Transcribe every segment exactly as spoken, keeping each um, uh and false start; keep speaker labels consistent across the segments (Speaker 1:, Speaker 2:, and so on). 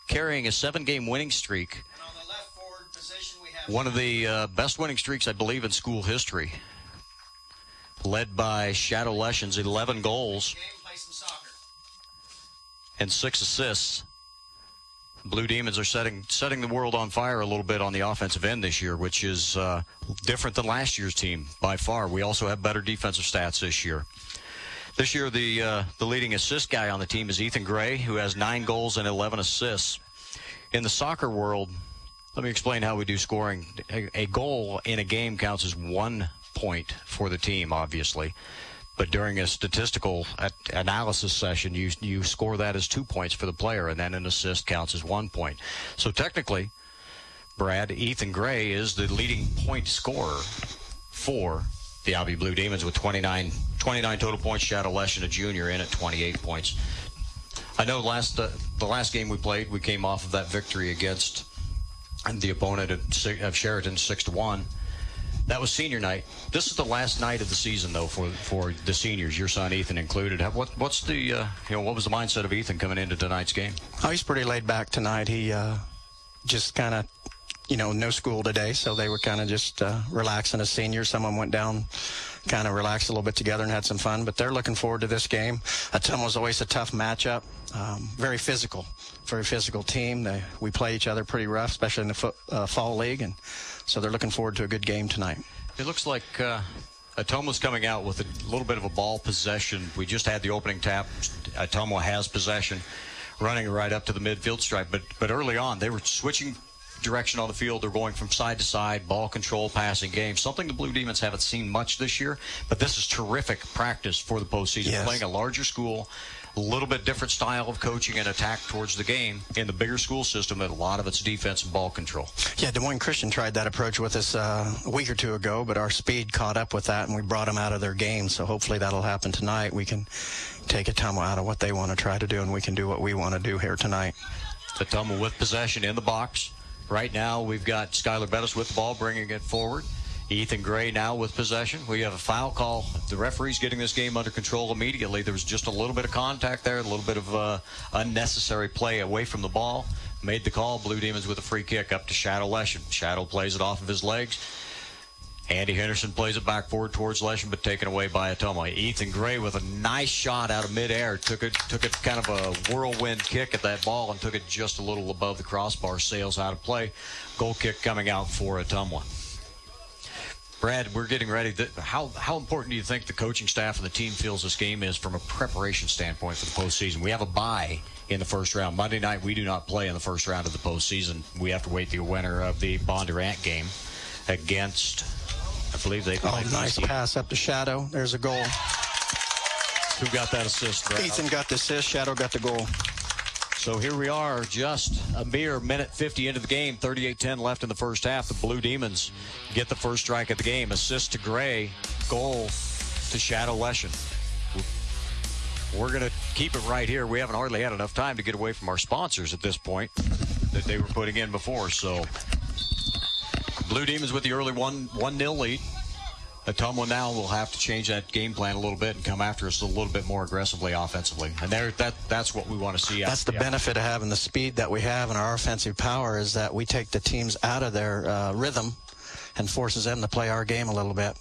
Speaker 1: carrying a seven-game winning streak. One of the uh, best winning streaks, I believe, in school history. Led by Shadow Leschen's eleven goals and six assists. Blue Demons are setting setting the world on fire a little bit on the offensive end this year, which is uh, different than last year's team by far. We also have better defensive stats this year. This year, the uh, the leading assist guy on the team is Ethan Gray, who has nine goals and eleven assists. In the soccer world, let me explain how we do scoring. A, a goal in a game counts as one point for the team, obviously. But during a statistical analysis session, you you score that as two points for the player, and then an assist counts as one point. So technically, Brad, Ethan Gray is the leading point scorer for the Albi Blue Demons with twenty-nine, twenty-nine total points. Shadow Leschen, a junior, in at twenty-eight points. I know last uh, the last game we played, we came off of that victory against the opponent of, of Sheraton, six to one. That was senior night. This is the last night of the season, though, for for the seniors, your son Ethan included. What what's the uh, you know what was the mindset of Ethan coming into tonight's game?
Speaker 2: Oh, he's pretty laid back tonight. He uh, just kind of, you know, no school today, so they were kind of just uh, relaxing as seniors. Some of them went down, kind of relaxed a little bit together and had some fun. But they're looking forward to this game. Atum was always a tough matchup. Um, very physical, very physical team. They, we play each other pretty rough, especially in the foot, uh, fall league, and so they're looking forward to a good game tonight.
Speaker 1: It looks like uh, Atomo's coming out with a little bit of a ball possession. We just had the opening tap. Atomo has possession, running right up to the midfield stripe. But but early on, they were switching direction on the field. They're going from side to side, ball control, passing game, something the Blue Demons haven't seen much this year. But this is terrific practice for the postseason.
Speaker 2: Yes.
Speaker 1: Playing a larger school, a little bit different style of coaching and attack towards the game in the bigger school system, and a lot of it's defense and ball control.
Speaker 2: Yeah, Des Moines Christian tried that approach with us uh, a week or two ago, but our speed caught up with that, and we brought them out of their game. So hopefully that'll happen tonight. We can take Atomo out of what they want to try to do, and we can do what we want to do here tonight.
Speaker 1: Atomo with possession in the box. Right now, we've got Skylar Bettis with the ball, bringing it forward. Ethan Gray now with possession. We have a foul call. The referee's getting this game under control immediately. There was just a little bit of contact there, a little bit of uh, unnecessary play away from the ball. Made the call. Blue Demons with a free kick up to Shadow Leschen. Shadow plays it off of his legs. Andy Henderson plays it back forward towards Leschen, but taken away by Atomo. Ethan Gray with a nice shot out of midair. Took it, took it kind of a whirlwind kick at that ball and took it just a little above the crossbar. Sails out of play. Goal kick coming out for Atomo. Brad, we're getting ready. How how important do you think the coaching staff and the team feels this game is from a preparation standpoint for the postseason? We have a bye in the first round. Monday night, we do not play in the first round of the postseason. We have to wait the winner of the Bondurant game against, I believe they play.
Speaker 2: Oh, nice pass up to Shadow. There's a goal.
Speaker 1: Who got that assist, Brad?
Speaker 2: Ethan got the assist. Shadow got the goal.
Speaker 1: So here we are, just a mere minute fifty into the game, thirty-eight ten left in the first half. The Blue Demons get the first strike of the game. Assist to Gray, goal to Shadow Leschen. We're going to keep it right here. We haven't hardly had enough time to get away from our sponsors at this point that they were putting in before. So Blue Demons with the early one nil lead. Atomo now will have to change that game plan a little bit and come after us a little bit more aggressively offensively. And there, that that's what we want to see.
Speaker 2: That's the
Speaker 1: yeah.
Speaker 2: benefit of having the speed that we have and our offensive power is that we take the teams out of their uh, rhythm and forces them to play our game a little bit.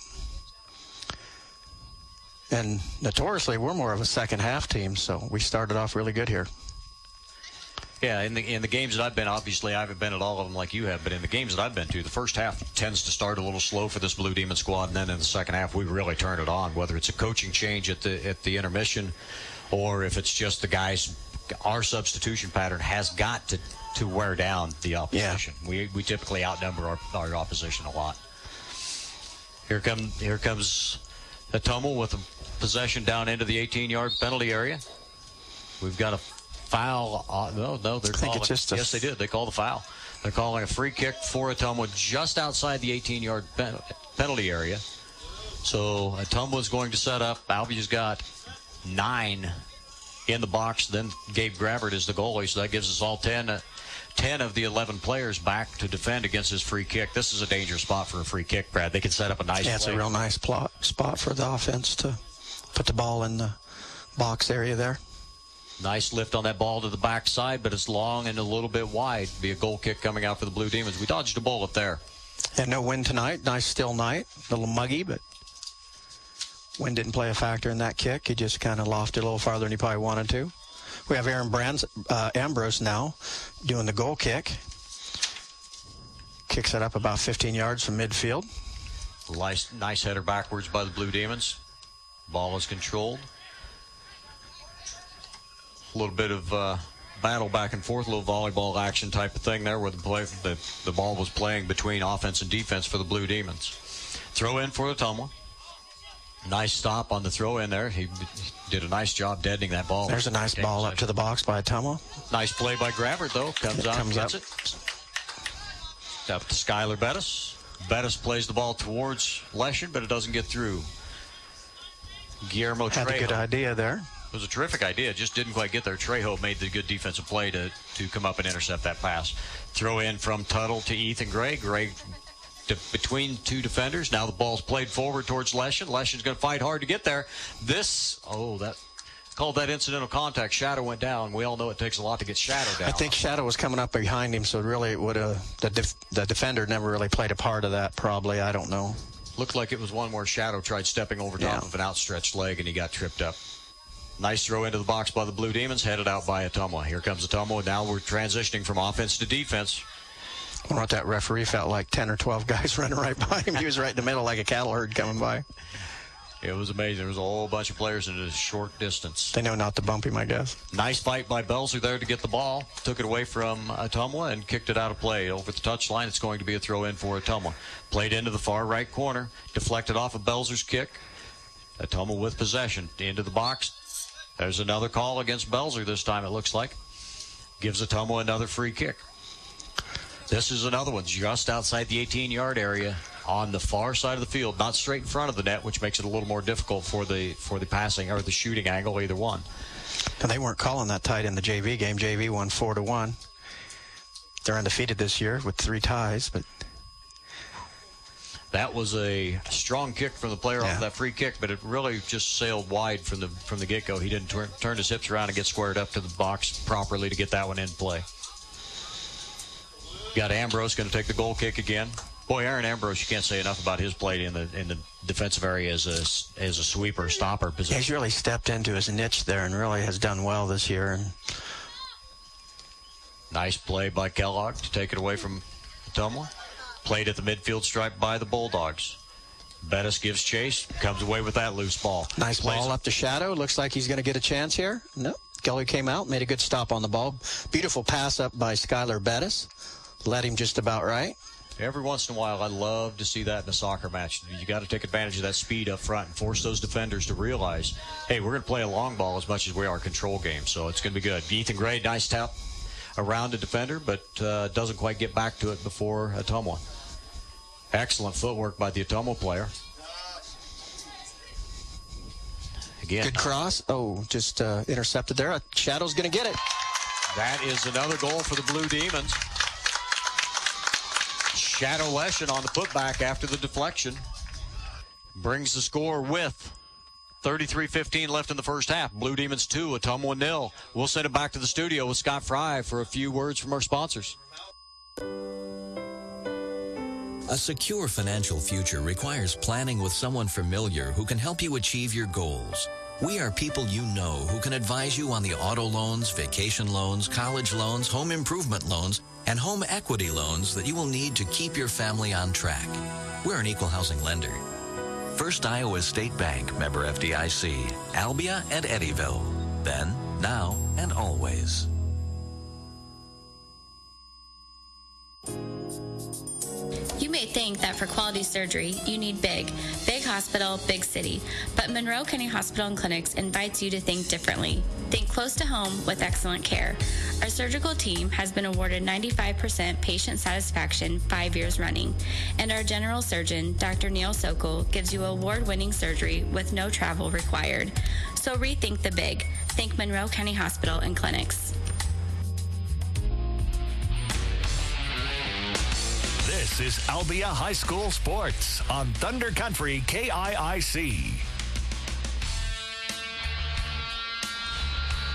Speaker 2: And notoriously, we're more of a second half team, so we started off really good here.
Speaker 1: Yeah, in the in the games that I've been, obviously I haven't been at all of them like you have, but in the games that I've been to, the first half tends to start a little slow for this Blue Demon squad, and then in the second half we really turn it on, whether it's a coaching change at the at the intermission or if it's just the guys, our substitution pattern has got to, to wear down the opposition. Yeah. We we typically outnumber our, our opposition a lot. Here come here comes Atomo with a possession down into the eighteen-yard penalty area. We've got a foul. Uh, no, no, they're
Speaker 2: I think
Speaker 1: calling.
Speaker 2: It's just a
Speaker 1: yes, they did. They call the foul. They're calling a free kick for Atomo just outside the eighteen-yard pen, penalty area. So Atomo is going to set up. Albia's got nine in the box. Then Gabe Gravert is the goalie, so that gives us all ten, uh, ten of the eleven players back to defend against his free kick. This is a dangerous spot for a free kick, Brad. They can set up a nice
Speaker 2: Yeah, it's
Speaker 1: play.
Speaker 2: a real nice plot, spot for the offense to put the ball in the box area there.
Speaker 1: Nice lift on that ball to the backside, but it's long and a little bit wide. Be a goal kick coming out for the Blue Demons. We dodged a bullet there.
Speaker 2: And no wind tonight. Nice still night. A little muggy, but wind didn't play a factor in that kick. He just kind of lofted a little farther than he probably wanted to. We have Aaron Brands, uh, Ambrose now doing the goal kick. Kicks it up about fifteen yards from midfield.
Speaker 1: Nice, nice header backwards by the Blue Demons. Ball is controlled. A little bit of uh, battle back and forth, a little volleyball action type of thing there where the, play, the, the ball was playing between offense and defense for the Blue Demons. Throw in for Ottumwa. Nice stop on the throw in there. He did a nice job deadening that ball.
Speaker 2: There's a nice
Speaker 1: Game
Speaker 2: ball
Speaker 1: possession.
Speaker 2: up to the box by Ottumwa.
Speaker 1: Nice play by Gravert, though. Comes
Speaker 2: it
Speaker 1: out
Speaker 2: comes
Speaker 1: and gets
Speaker 2: up.
Speaker 1: it. Up to Skylar Bettis. Bettis plays the ball towards Leshen, but it doesn't get through. Guillermo
Speaker 2: Had
Speaker 1: Trejo.
Speaker 2: a good idea there.
Speaker 1: It was a terrific idea. Just didn't quite get there. Trejo made the good defensive play to, to come up and intercept that pass. Throw in from Tuttle to Ethan Gray. Gray to, between two defenders. Now the ball's played forward towards Leshen. Leshen's going to fight hard to get there. This, oh, that called that incidental contact. Shadow went down. We all know it takes a lot to get Shadow down.
Speaker 2: I think Shadow was coming up behind him, so really it would have, the, def, the defender never really played a part of that, probably. I don't know.
Speaker 1: Looked like it was one where Shadow tried stepping over top
Speaker 2: Yeah.
Speaker 1: of an outstretched leg, and he got tripped up. Nice throw into the box by the Blue Demons, headed out by Ottumwa. Here comes Ottumwa. Now we're transitioning from offense to defense.
Speaker 2: I wonder what that referee felt like, ten or twelve guys running right by him. He was right in the middle like a cattle herd coming by.
Speaker 1: It was amazing. There was a whole bunch of players in a short distance.
Speaker 2: They know not to bump him, I guess.
Speaker 1: Nice fight by Belzer there to get the ball. Took it away from Ottumwa and kicked it out of play. Over the touchline, it's going to be a throw in for Ottumwa. Played into the far right corner. Deflected off of Belzer's kick. Ottumwa with possession. Into the box. There's another call against Belzer this time, it looks like. Gives Ottumwa another free kick. This is another one just outside the eighteen-yard area on the far side of the field, not straight in front of the net, which makes it a little more difficult for the for the passing or the shooting angle, either one.
Speaker 2: And they weren't calling that tight in the J V game. J V won four to one. They're undefeated this year with three ties, but
Speaker 1: that was a strong kick from the player
Speaker 2: yeah.
Speaker 1: off of that free kick, but it really just sailed wide from the from the get-go. He didn't turn, turn his hips around and get squared up to the box properly to get that one in play. Got Ambrose going to take the goal kick again. Boy, Aaron Ambrose, you can't say enough about his play in the in the defensive area as a as a sweeper, stopper position.
Speaker 2: He's really stepped into his niche there and really has done well this year. And
Speaker 1: nice play by Kellogg to take it away from Ottumwa. Played at the midfield stripe by the Bulldogs. Bettis gives chase, comes away with that loose ball.
Speaker 2: Nice
Speaker 1: Plays
Speaker 2: ball up to Shadow. Looks like he's going to get a chance here. No, Geller came out, made a good stop on the ball. Beautiful pass up by Skylar Bettis. Led him just about right.
Speaker 1: Every once in a while, I love to see that in a soccer match. You got to take advantage of that speed up front and force those defenders to realize, hey, we're going to play a long ball as much as we are a control game, so it's going to be good. Ethan Gray, nice tap around the defender, but uh, doesn't quite get back to it before Ottumwa. Excellent footwork by the Ottumwa player. Again,
Speaker 2: good cross. Oh, just uh, intercepted there. Shadow's going to get it.
Speaker 1: That is another goal for the Blue Demons. Shadow Leshen on the putback after the deflection. Brings the score with thirty-three fifteen left in the first half. Blue Demons two, Ottumwa nil. We'll send it back to the studio with Scott Fry for a few words from our sponsors.
Speaker 3: A secure financial future requires planning with someone familiar who can help you achieve your goals. We are people you know who can advise you on the auto loans, vacation loans, college loans, home improvement loans, and home equity loans that you will need to keep your family on track. We're an equal housing lender. First Iowa State Bank, member F D I C, Albia and Eddyville. Then, now, and always.
Speaker 4: You may think that for quality surgery, you need big. Big hospital, big city. But Monroe County Hospital and Clinics invites you to think differently. Think close to home with excellent care. Our surgical team has been awarded ninety-five percent patient satisfaction five years running. And our general surgeon, Doctor Neil Sokol, gives you award-winning surgery with no travel required. So rethink the big. Think Monroe County Hospital and Clinics.
Speaker 5: This is Albia High School Sports on Thunder Country K I I C.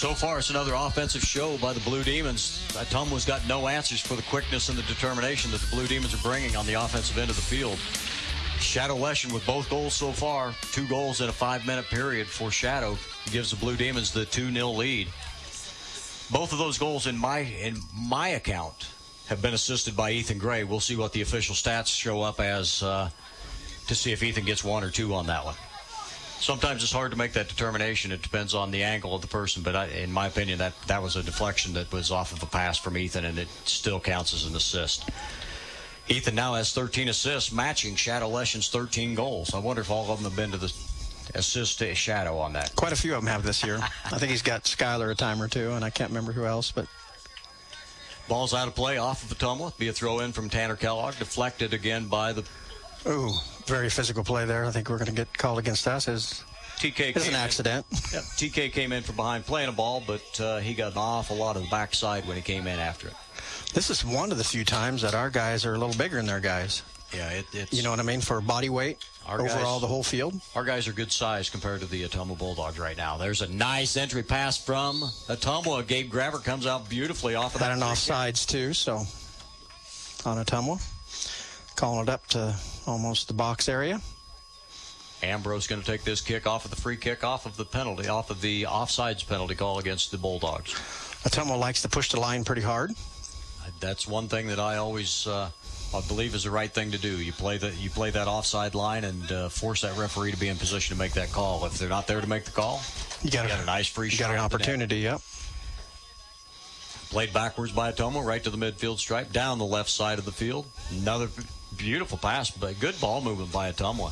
Speaker 1: So far, it's another offensive show by the Blue Demons. Ottumwa's got no answers for the quickness and the determination that the Blue Demons are bringing on the offensive end of the field. Shadow Leshen with both goals so far, two goals in a five-minute period for Shadow, gives the Blue Demons the two nil lead. Both of those goals in my in my account have been assisted by Ethan Gray. We'll see what the official stats show up as uh, to see if Ethan gets one or two on that one. Sometimes it's hard to make that determination. It depends on the angle of the person, but I, in my opinion, that, that was a deflection that was off of a pass from Ethan, and it still counts as an assist. Ethan now has thirteen assists, matching Shadow Leshen's thirteen goals. I wonder if all of them have been to the assist to Shadow on that.
Speaker 2: Quite a few of them have this year. I think he's got Skyler a time or two, and I can't remember who else, but...
Speaker 1: Ball's out of play off of Ottumwa. Be a throw-in from Tanner Kellogg, deflected again by the...
Speaker 2: Ooh, very physical play there. I think we're going to get called against us as...
Speaker 1: T K
Speaker 2: It's an accident.
Speaker 1: Yep, T K came in from behind playing a ball, but uh, he got an awful lot of the backside when he came in after it.
Speaker 2: This is one of the few times that our guys are a little bigger than their guys.
Speaker 1: Yeah, it, it's...
Speaker 2: You know what I mean? For body weight,
Speaker 1: our
Speaker 2: overall
Speaker 1: guys,
Speaker 2: the whole field.
Speaker 1: Our guys are good size compared to the Ottumwa Bulldogs right now. There's a nice entry pass from Ottumwa. Gabe Grabber comes out beautifully off of that.
Speaker 2: Had an offsides, too, so on Ottumwa. Calling it up to almost the box area.
Speaker 1: Ambrose going to take this kick off of the free kick, off of the penalty, off of the offsides penalty call against the Bulldogs.
Speaker 2: Ottumwa likes to push the line pretty hard.
Speaker 1: That's one thing that I always, uh, I believe, is the right thing to do. You play that, you play that offside line and uh, force that referee to be in position to make that call. If they're not there to make the call,
Speaker 2: you got,
Speaker 1: you got a nice free
Speaker 2: you
Speaker 1: shot.
Speaker 2: You got an opportunity, yep.
Speaker 1: Played backwards by Ottumwa, right to the midfield stripe, down the left side of the field. Another beautiful pass, but good ball movement by Ottumwa.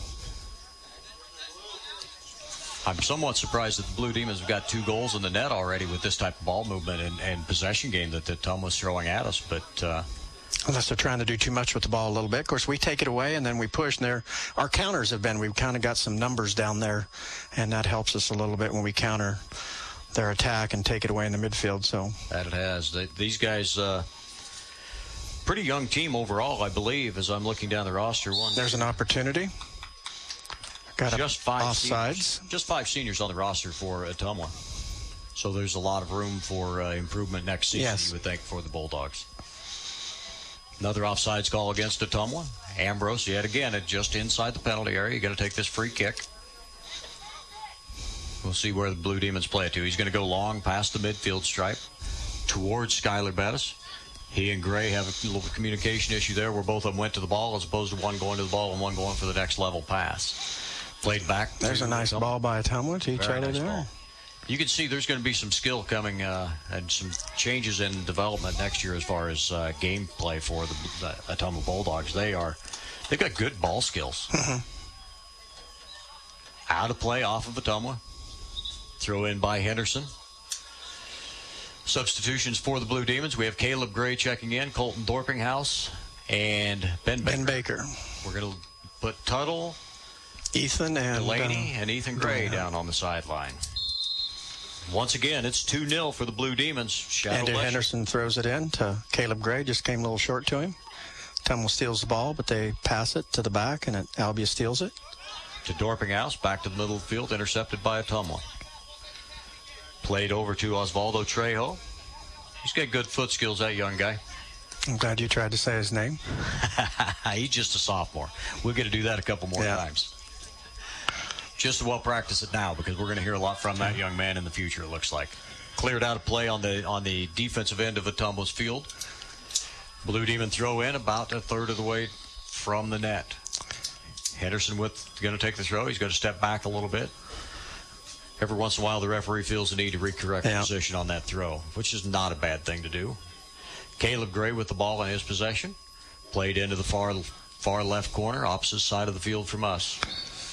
Speaker 1: I'm somewhat surprised that the Blue Demons have got two goals in the net already with this type of ball movement and, and possession game that, that Ottumwa's throwing at us. But uh,
Speaker 2: unless they're trying to do too much with the ball a little bit. Of course, we take it away and then we push. And there, our counters have been, we've kind of got some numbers down there, and that helps us a little bit when we counter their attack and take it away in the midfield. So
Speaker 1: that it has. They, these guys, uh, pretty young team overall, I believe, as I'm looking down the roster. One,
Speaker 2: There's an opportunity. Got
Speaker 1: just five
Speaker 2: offsides.
Speaker 1: Seniors, just five seniors on the roster for Ottumwa. So there's a lot of room for uh, improvement next season,
Speaker 2: yes.
Speaker 1: you would think, for the Bulldogs. Another offsides call against Ottumwa. Ambrose, yet again, it just inside the penalty area. You got to take this free kick. We'll see where the Blue Demons play it to. He's going to go long past the midfield stripe towards Skyler Bettis. He and Gray have a little communication issue there where both of them went to the ball as opposed to one going to the ball and one going for the next level pass. Played back.
Speaker 2: There's a nice Ottumwa. Ball by Ottumwa to each other nice there. Ball.
Speaker 1: You can see there's going to be some skill coming uh, and some changes in development next year as far as uh, gameplay for the, the Ottumwa Bulldogs. They are, they've got good ball skills.
Speaker 2: Mm-hmm.
Speaker 1: Out of play off of Ottumwa. Throw in by Henderson. Substitutions for the Blue Demons. We have Caleb Gray checking in, Colton Dorpinghouse, and Ben Baker.
Speaker 2: Ben Baker.
Speaker 1: We're going to put Tuttle,
Speaker 2: Ethan, and
Speaker 1: Delaney,
Speaker 2: uh,
Speaker 1: and Ethan Gray
Speaker 2: yeah.
Speaker 1: down on the sideline. Once again, it's two nil for the Blue Demons. Shadow
Speaker 2: Andrew
Speaker 1: Leshen.
Speaker 2: Henderson throws it in to Caleb Gray. Just came a little short to him. Ottumwa steals the ball, but they pass it to the back, and it, Albia steals it.
Speaker 1: To Dorpinghouse, back to the middle of the field, intercepted by Ottumwa. Played over to Osvaldo Trejo. He's got good foot skills, that young guy.
Speaker 2: I'm glad you tried to say his name.
Speaker 1: He's just a sophomore. We'll get to do that a couple more
Speaker 2: yeah.
Speaker 1: times. Just well practice it now because we're going to hear a lot from that young man in the future, it looks like. Cleared out of play on the on the defensive end of Ottumwa's field. Blue Demon throw in about a third of the way from the net. Henderson with going to take the throw. He's going to step back a little bit. Every once in a while, the referee feels the need to recorrect
Speaker 2: yeah.
Speaker 1: the position on that throw, which is not a bad thing to do. Caleb Gray with the ball in his possession. Played into the far far left corner, opposite side of the field from us.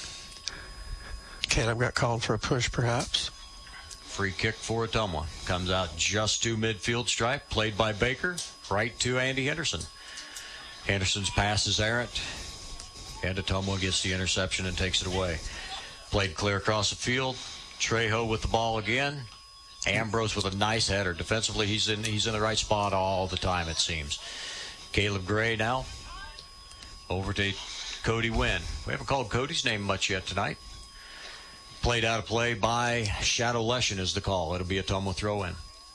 Speaker 2: Caleb got called for a push, perhaps.
Speaker 1: Free kick for Ottumwa. Comes out just to midfield stripe. Played by Baker. Right to Andy Henderson. Henderson's pass is errant. And Ottumwa gets the interception and takes it away. Played clear across the field. Trejo with the ball again. Ambrose with a nice header. Defensively, he's in he's in the right spot all the time, it seems. Caleb Gray now. Over to Cody Wynn. We haven't called Cody's name much yet tonight. Played out of play by Shadow Leshen is the call. It'll be a Ottumwa throw-in.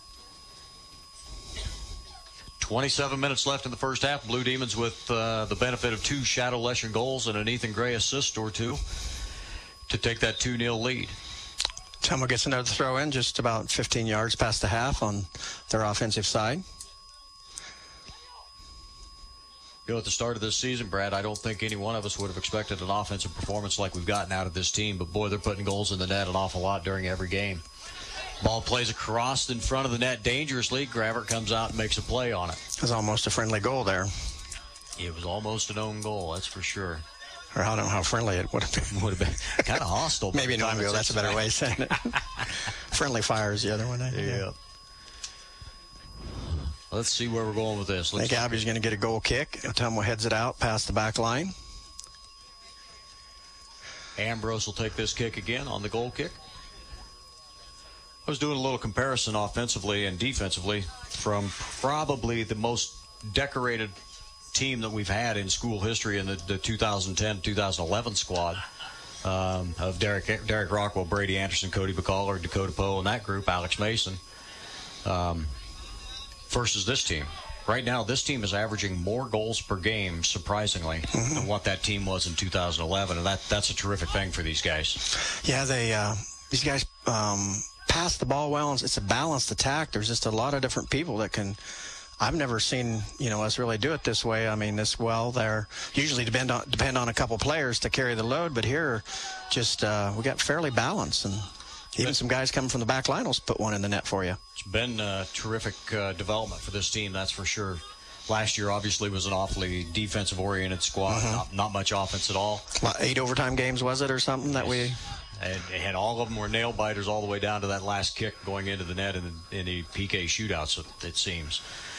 Speaker 1: twenty-seven minutes left in the first half. Blue Demons with uh, the benefit of two Shadow Leshen goals and an Ethan Gray assist or two to take that two nil lead.
Speaker 2: Ottumwa gets another throw-in just about fifteen yards past the half on their offensive side.
Speaker 1: You know, at the start of this season, Brad, I don't think any one of us would have expected an offensive performance like we've gotten out of this team. But, boy, they're putting goals in the net an awful lot during every game. Ball plays across in front of the net dangerously. Gravert comes out and makes a play on it.
Speaker 2: It was almost a friendly goal there.
Speaker 1: It was almost an own goal, that's for sure.
Speaker 2: Or I don't know how friendly it would have been.
Speaker 1: Would have been kind of hostile.
Speaker 2: Maybe an own goal, that's a better way of saying it. Friendly fire is the other one. I
Speaker 1: yeah. Let's see where we're going with this. Let's
Speaker 2: I think Abby's going to get a goal kick. Ottumwa heads it out past the back line.
Speaker 1: Ambrose will take this kick again on the goal kick. I was doing a little comparison offensively and defensively from probably the most decorated team that we've had in school history in the, the two thousand ten two thousand eleven squad um, of Derek Derek Rockwell, Brady Anderson, Cody Bacall, Dakota Poe, and that group, Alex Mason, um, versus this team. Right now, this team is averaging more goals per game, surprisingly, mm-hmm. than what that team was in two thousand eleven, and that that's a terrific thing for these guys.
Speaker 2: Yeah, they uh, these guys um, pass the ball well. It's a balanced attack. There's just a lot of different people that can. I've never seen, you know, us really do it this way. I mean, this well. They're usually depend on depend on a couple players to carry the load, but here, just uh, we got fairly balanced, and even some guys coming from the back line will put one in the net for you.
Speaker 1: It's been a terrific uh, development for this team, that's for sure. Last year, obviously, was an awfully defensive-oriented squad, mm-hmm. not, not much offense at all.
Speaker 2: What, eight overtime games, was it, or something that we?
Speaker 1: And, and all of them were nail-biters all the way down to that last kick going into the net in the, in the P K shootouts, it, it seems.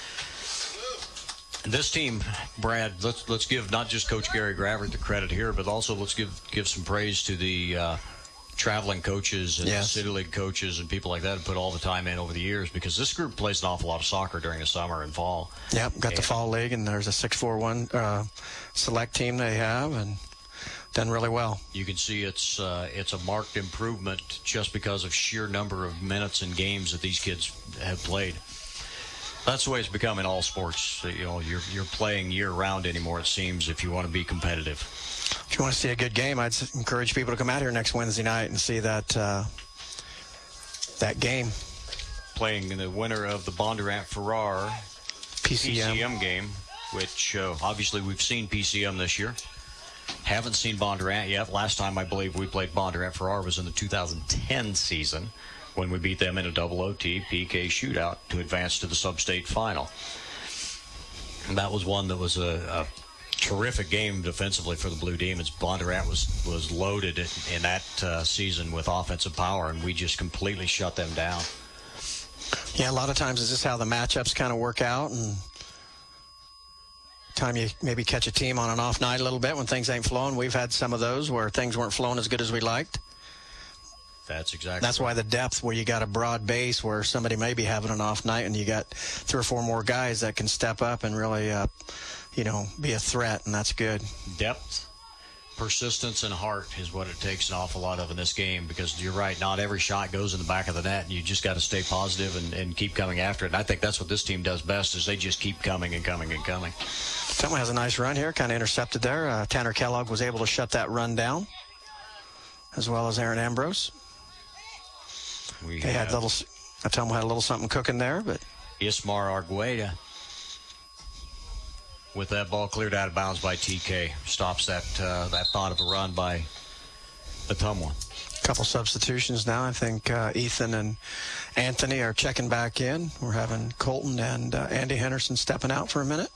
Speaker 1: This team, Brad, let's let's give not just Coach Gary Gravert the credit here, but also let's give give some praise to the uh, traveling coaches and
Speaker 2: yes.
Speaker 1: City League coaches and people like that who put all the time in over the years, because this group plays an awful lot of soccer during the summer and fall.
Speaker 2: Yep, got
Speaker 1: and,
Speaker 2: the fall league, and there's a six four one uh, select team they have, and done really well.
Speaker 1: You can see it's uh, it's a marked improvement just because of sheer number of minutes and games that these kids have played. That's the way it's become in all sports. You know, you're you're playing year round anymore, it seems, if you want to be competitive.
Speaker 2: If you want to see a good game, I'd encourage people to come out here next Wednesday night and see that uh, that game.
Speaker 1: Playing in the winner of the Bondurant-Farrar
Speaker 2: P C M.
Speaker 1: P C M game, which uh, obviously we've seen P C M this year. Haven't seen Bondurant yet. Last time I believe we played Bondurant-Farrar was in the two thousand ten season, when we beat them in a double O T P K shootout to advance to the sub-state final. And that was one that was a, a terrific game defensively for the Blue Demons. Bondurant was, was loaded in, in that uh, season with offensive power, and we just completely shut them down.
Speaker 2: Yeah, a lot of times it's just how the matchups kind of work out, and time you maybe catch a team on an off night a little bit when things ain't flowing. We've had some of those where things weren't flowing as good as we liked.
Speaker 1: That's exactly
Speaker 2: That's
Speaker 1: right.
Speaker 2: why the depth, where you got a broad base where somebody may be having an off night and you got three or four more guys that can step up and really, uh, you know, be a threat, and that's good.
Speaker 1: Depth, persistence, and heart is what it takes an awful lot of in this game, because you're right, not every shot goes in the back of the net, and you just got to stay positive and, and keep coming after it. And I think that's what this team does best, is they just keep coming and coming and coming.
Speaker 2: Someone has a nice run here, kind of intercepted there. Uh, Tanner Kellogg was able to shut that run down, as well as Aaron Ambrose.
Speaker 1: We
Speaker 2: they had little, I tell them had a little something cooking there, but
Speaker 1: Ismar Argueda with that ball cleared out of bounds by T K stops that uh, that thought of a run by Ottumwa.
Speaker 2: A couple substitutions now. I think uh, Ethan and Anthony are checking back in. We're having Colton and uh, Andy Henderson stepping out for a minute.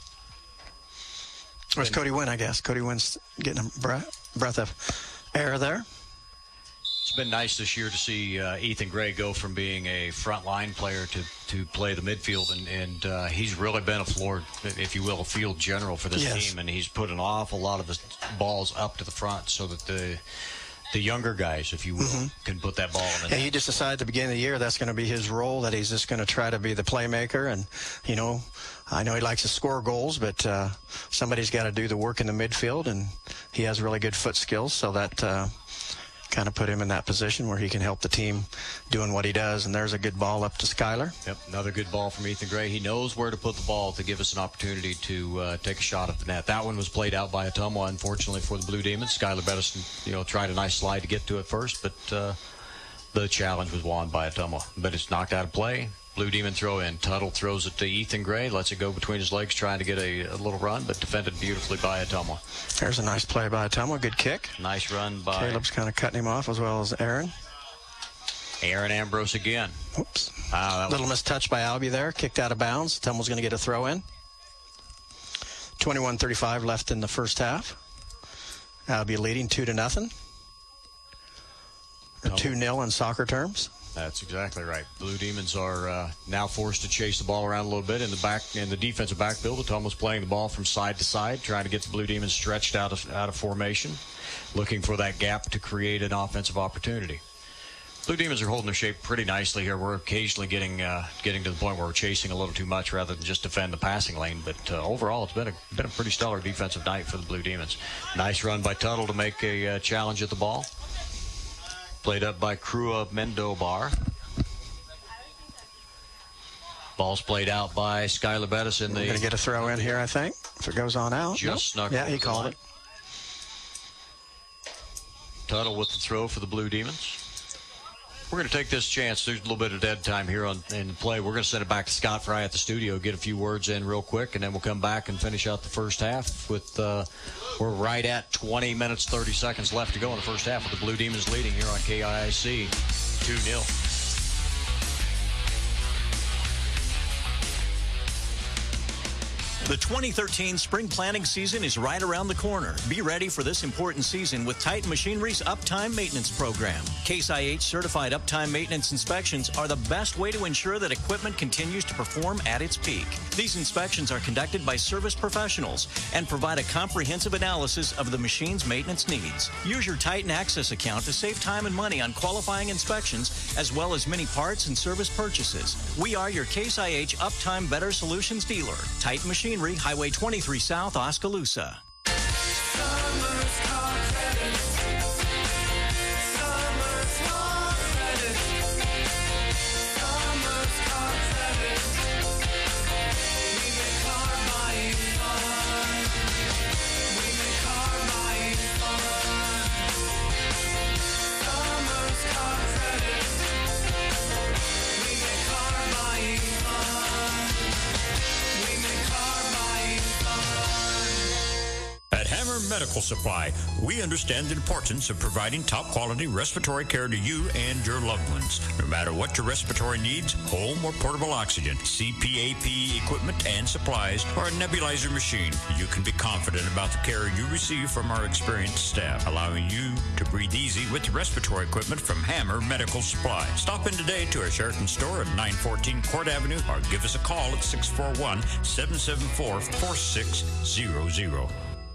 Speaker 2: Or it's Cody Wynn, I guess. Cody Wynn's getting a breath, breath of air there.
Speaker 1: It's been nice this year to see uh, Ethan Gray go from being a frontline player to, to play the midfield, and, and uh, he's really been a floor, if you will, a field general for this
Speaker 2: yes.
Speaker 1: team, and he's put an awful lot of the balls up to the front so that the the younger guys, if you will, mm-hmm. can put that ball in the net.
Speaker 2: Yeah, he just decided at the beginning of the year that's going to be his role, that he's just going to try to be the playmaker, and, you know, I know he likes to score goals, but uh, somebody's got to do the work in the midfield, and he has really good foot skills, so that uh, kind of put him in that position where he can help the team doing what he does. And there's a good ball up to Skyler.
Speaker 1: Yep, another good ball from Ethan Gray. He knows where to put the ball to give us an opportunity to uh, take a shot at the net. That one was played out by Ottumwa, unfortunately, for the Blue Demons. Skyler Bettison, you know, tried a nice slide to get to it first, but uh, the challenge was won by Ottumwa. But it's knocked out of play. Blue Demon throw in. Tuttle throws it to Ethan Gray, lets it go between his legs, trying to get a, a little run, but defended beautifully by Ottumwa.
Speaker 2: There's a nice play by Ottumwa. Good kick.
Speaker 1: Nice run by...
Speaker 2: Caleb's kind of cutting him off, as well as Aaron.
Speaker 1: Aaron Ambrose again.
Speaker 2: Oops.
Speaker 1: Ah, that
Speaker 2: little
Speaker 1: was...
Speaker 2: mistouch by Albie there. Kicked out of bounds. Ottumwa's going to get a throw in. twenty-one thirty-five left in the first half. Albie leading two to nothing. Or two nil in soccer terms.
Speaker 1: That's exactly right. Blue Demons are uh, now forced to chase the ball around a little bit in the back in the defensive backfield. Ottumwa's playing the ball from side to side, trying to get the Blue Demons stretched out of out of formation, looking for that gap to create an offensive opportunity. Blue Demons are holding their shape pretty nicely here. We're occasionally getting uh, getting to the point where we're chasing a little too much rather than just defend the passing lane. But uh, overall, it's been a been a pretty stellar defensive night for the Blue Demons. Nice run by Tuttle to make a uh, challenge at the ball. Played up by Krua Mendobar. Ball's played out by Skyler Bettison.
Speaker 2: We're going to get a throw in here, I think, if it goes on out.
Speaker 1: Just
Speaker 2: nope.
Speaker 1: snuck
Speaker 2: Yeah, he called
Speaker 1: line.
Speaker 2: it.
Speaker 1: Tuttle with the throw for the Blue Demons. We're going to take this chance. There's a little bit of dead time here on in the play. We're going to send it back to Scott Fry at the studio, get a few words in real quick, and then we'll come back and finish out the first half with, uh, we're right at twenty minutes, thirty seconds left to go in the first half with the Blue Demons leading here on K I I C two nil.
Speaker 6: The twenty thirteen spring planting season is right around the corner. Be ready for this important season with Titan Machinery's Uptime Maintenance Program. Case I H certified uptime maintenance inspections are the best way to ensure that equipment continues to perform at its peak. These inspections are conducted by service professionals and provide a comprehensive analysis of the machine's maintenance needs. Use your Titan Access account to save time and money on qualifying inspections as well as many parts and service purchases. We are your Case I H Uptime Better Solutions dealer. Titan Machinery, Highway twenty-three South, Oskaloosa.
Speaker 7: Medical Supply. We understand the importance of providing top quality respiratory care to you and your loved ones. No matter what your respiratory needs, home or portable oxygen, C P A P equipment and supplies, or a nebulizer machine, you can be confident about the care you receive from our experienced staff, allowing you to breathe easy with the respiratory equipment from Hammer Medical Supply. Stop in today to our Sheraton store at nine fourteen Court Avenue or give us a call at six four one, seven seven four, four six zero zero.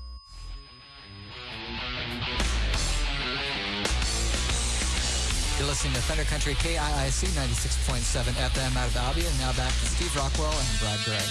Speaker 8: You're listening to Thunder Country K I I C ninety-six point seven F M out of Albion. And now back to Steve Rockwell and Brad Gregg.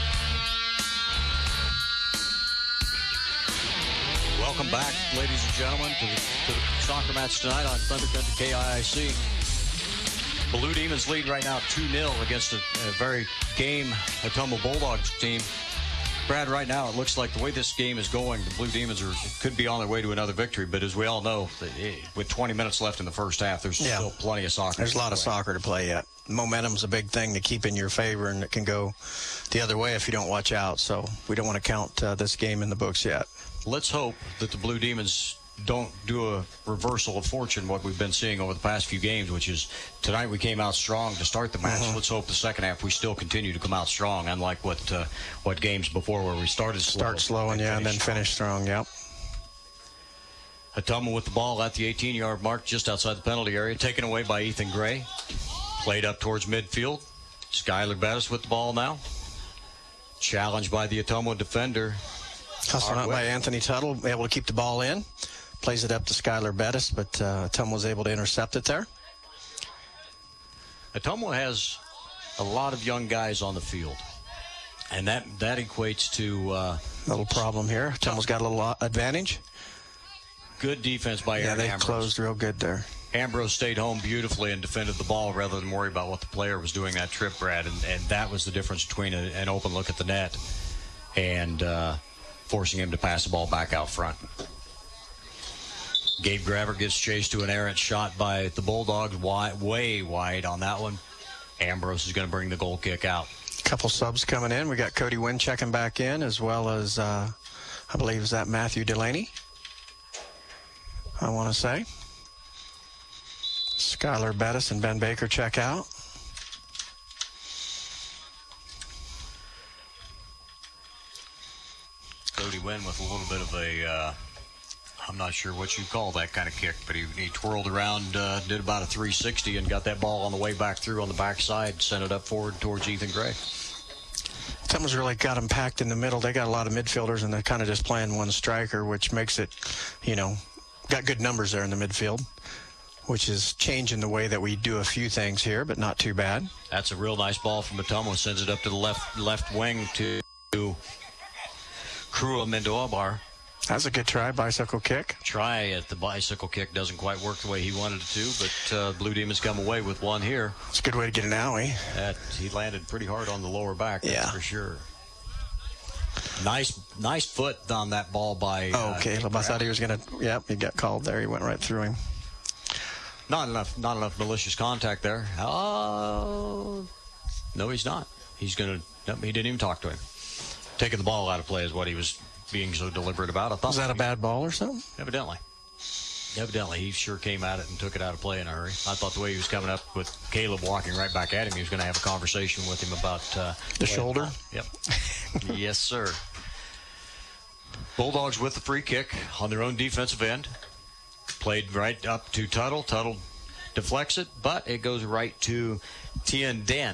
Speaker 1: Welcome back, ladies and gentlemen, to the, to the soccer match tonight on Thunder Country K I I C. Blue Demons lead right now two nil against a, a very game Ottumwa Bulldogs team. Brad, right now it looks like the way this game is going, the Blue Demons are could be on their way to another victory. But as we all know, with twenty minutes left in the first half, there's yeah. still plenty of soccer.
Speaker 2: There's a lot of soccer to play yet. Momentum's a big thing to keep in your favor, and it can go the other way if you don't watch out. So we don't want to count uh, this game in the books yet.
Speaker 1: Let's hope that the Blue Demons don't do a reversal of fortune, what we've been seeing over the past few games, which is tonight we came out strong to start the match. Uh-huh. Let's hope the second half we still continue to come out strong, unlike what uh, what games before where we started slow.
Speaker 2: Start slow and, yeah, and then strong. finish strong, yep.
Speaker 1: Ottumwa with the ball at the eighteen-yard mark just outside the penalty area, taken away by Ethan Gray. Played up towards midfield. Skyler Bettis with the ball now. Challenged by the Ottumwa defender.
Speaker 2: Hustled out by Anthony Tuttle, able to keep the ball in. Plays it up to Skyler Bettis, but uh, Ottumwa was able to intercept it there.
Speaker 1: Ottumwa has a lot of young guys on the field, and that, that equates to... Uh,
Speaker 2: a little problem here. Ottumwa's got a little advantage.
Speaker 1: Good defense by
Speaker 2: Yeah,
Speaker 1: Aaron
Speaker 2: they
Speaker 1: Ambrose.
Speaker 2: closed real good there.
Speaker 1: Ambrose stayed home beautifully and defended the ball rather than worry about what the player was doing that trip, Brad. And, and that was the difference between a, an open look at the net and uh, forcing him to pass the ball back out front. Gabe Graver gets chased to an errant shot by the Bulldogs, wide, way wide on that one. Ambrose is going to bring the goal kick out.
Speaker 2: Couple subs coming in. We got Cody Wynn checking back in, as well as, uh, I believe, is that Matthew Delaney? I want to say. Skylar Bettis and Ben Baker check out.
Speaker 1: Cody Wynn with a little bit of a, uh, I'm not sure what you call that kind of kick, but he, he twirled around, uh, did about a three sixty and got that ball on the way back through on the backside, sent it up forward towards Ethan Gray.
Speaker 2: Someone's really got them packed in the middle. They got a lot of midfielders, and they're kind of just playing one striker, which makes it, you know, got good numbers there in the midfield, which is changing the way that we do a few things here, but not too bad.
Speaker 1: That's a real nice ball from Atomo. Sends it up to the left left wing to Krua Mendoabar.
Speaker 2: That's a good try, bicycle kick.
Speaker 1: Try at the bicycle kick doesn't quite work the way he wanted it to, but uh, Blue Demons come away with one here.
Speaker 2: It's a good way to get an owie.
Speaker 1: That, he landed pretty hard on the lower back, that's
Speaker 2: yeah.
Speaker 1: for sure. Nice nice foot on that ball by...
Speaker 2: Oh,
Speaker 1: uh,
Speaker 2: Caleb. I thought he was going to... Yep, he got called there. He went right through him.
Speaker 1: Not enough not enough malicious contact there. Oh, no, he's not. He's going to... Nope, he didn't even talk to him. Taking the ball out of play is what he was being so deliberate about. I thought
Speaker 2: was that a bad ball or something?
Speaker 1: Evidently. Evidently, he sure came at it and took it out of play in a hurry. I thought the way he was coming up with Caleb walking right back at him, he was going to have a conversation with him about... Uh,
Speaker 2: the shoulder?
Speaker 1: Yep. Yes, sir. Bulldogs with the free kick on their own defensive end. Played right up to Tuttle. Tuttle deflects it, but it goes right to Tien Den.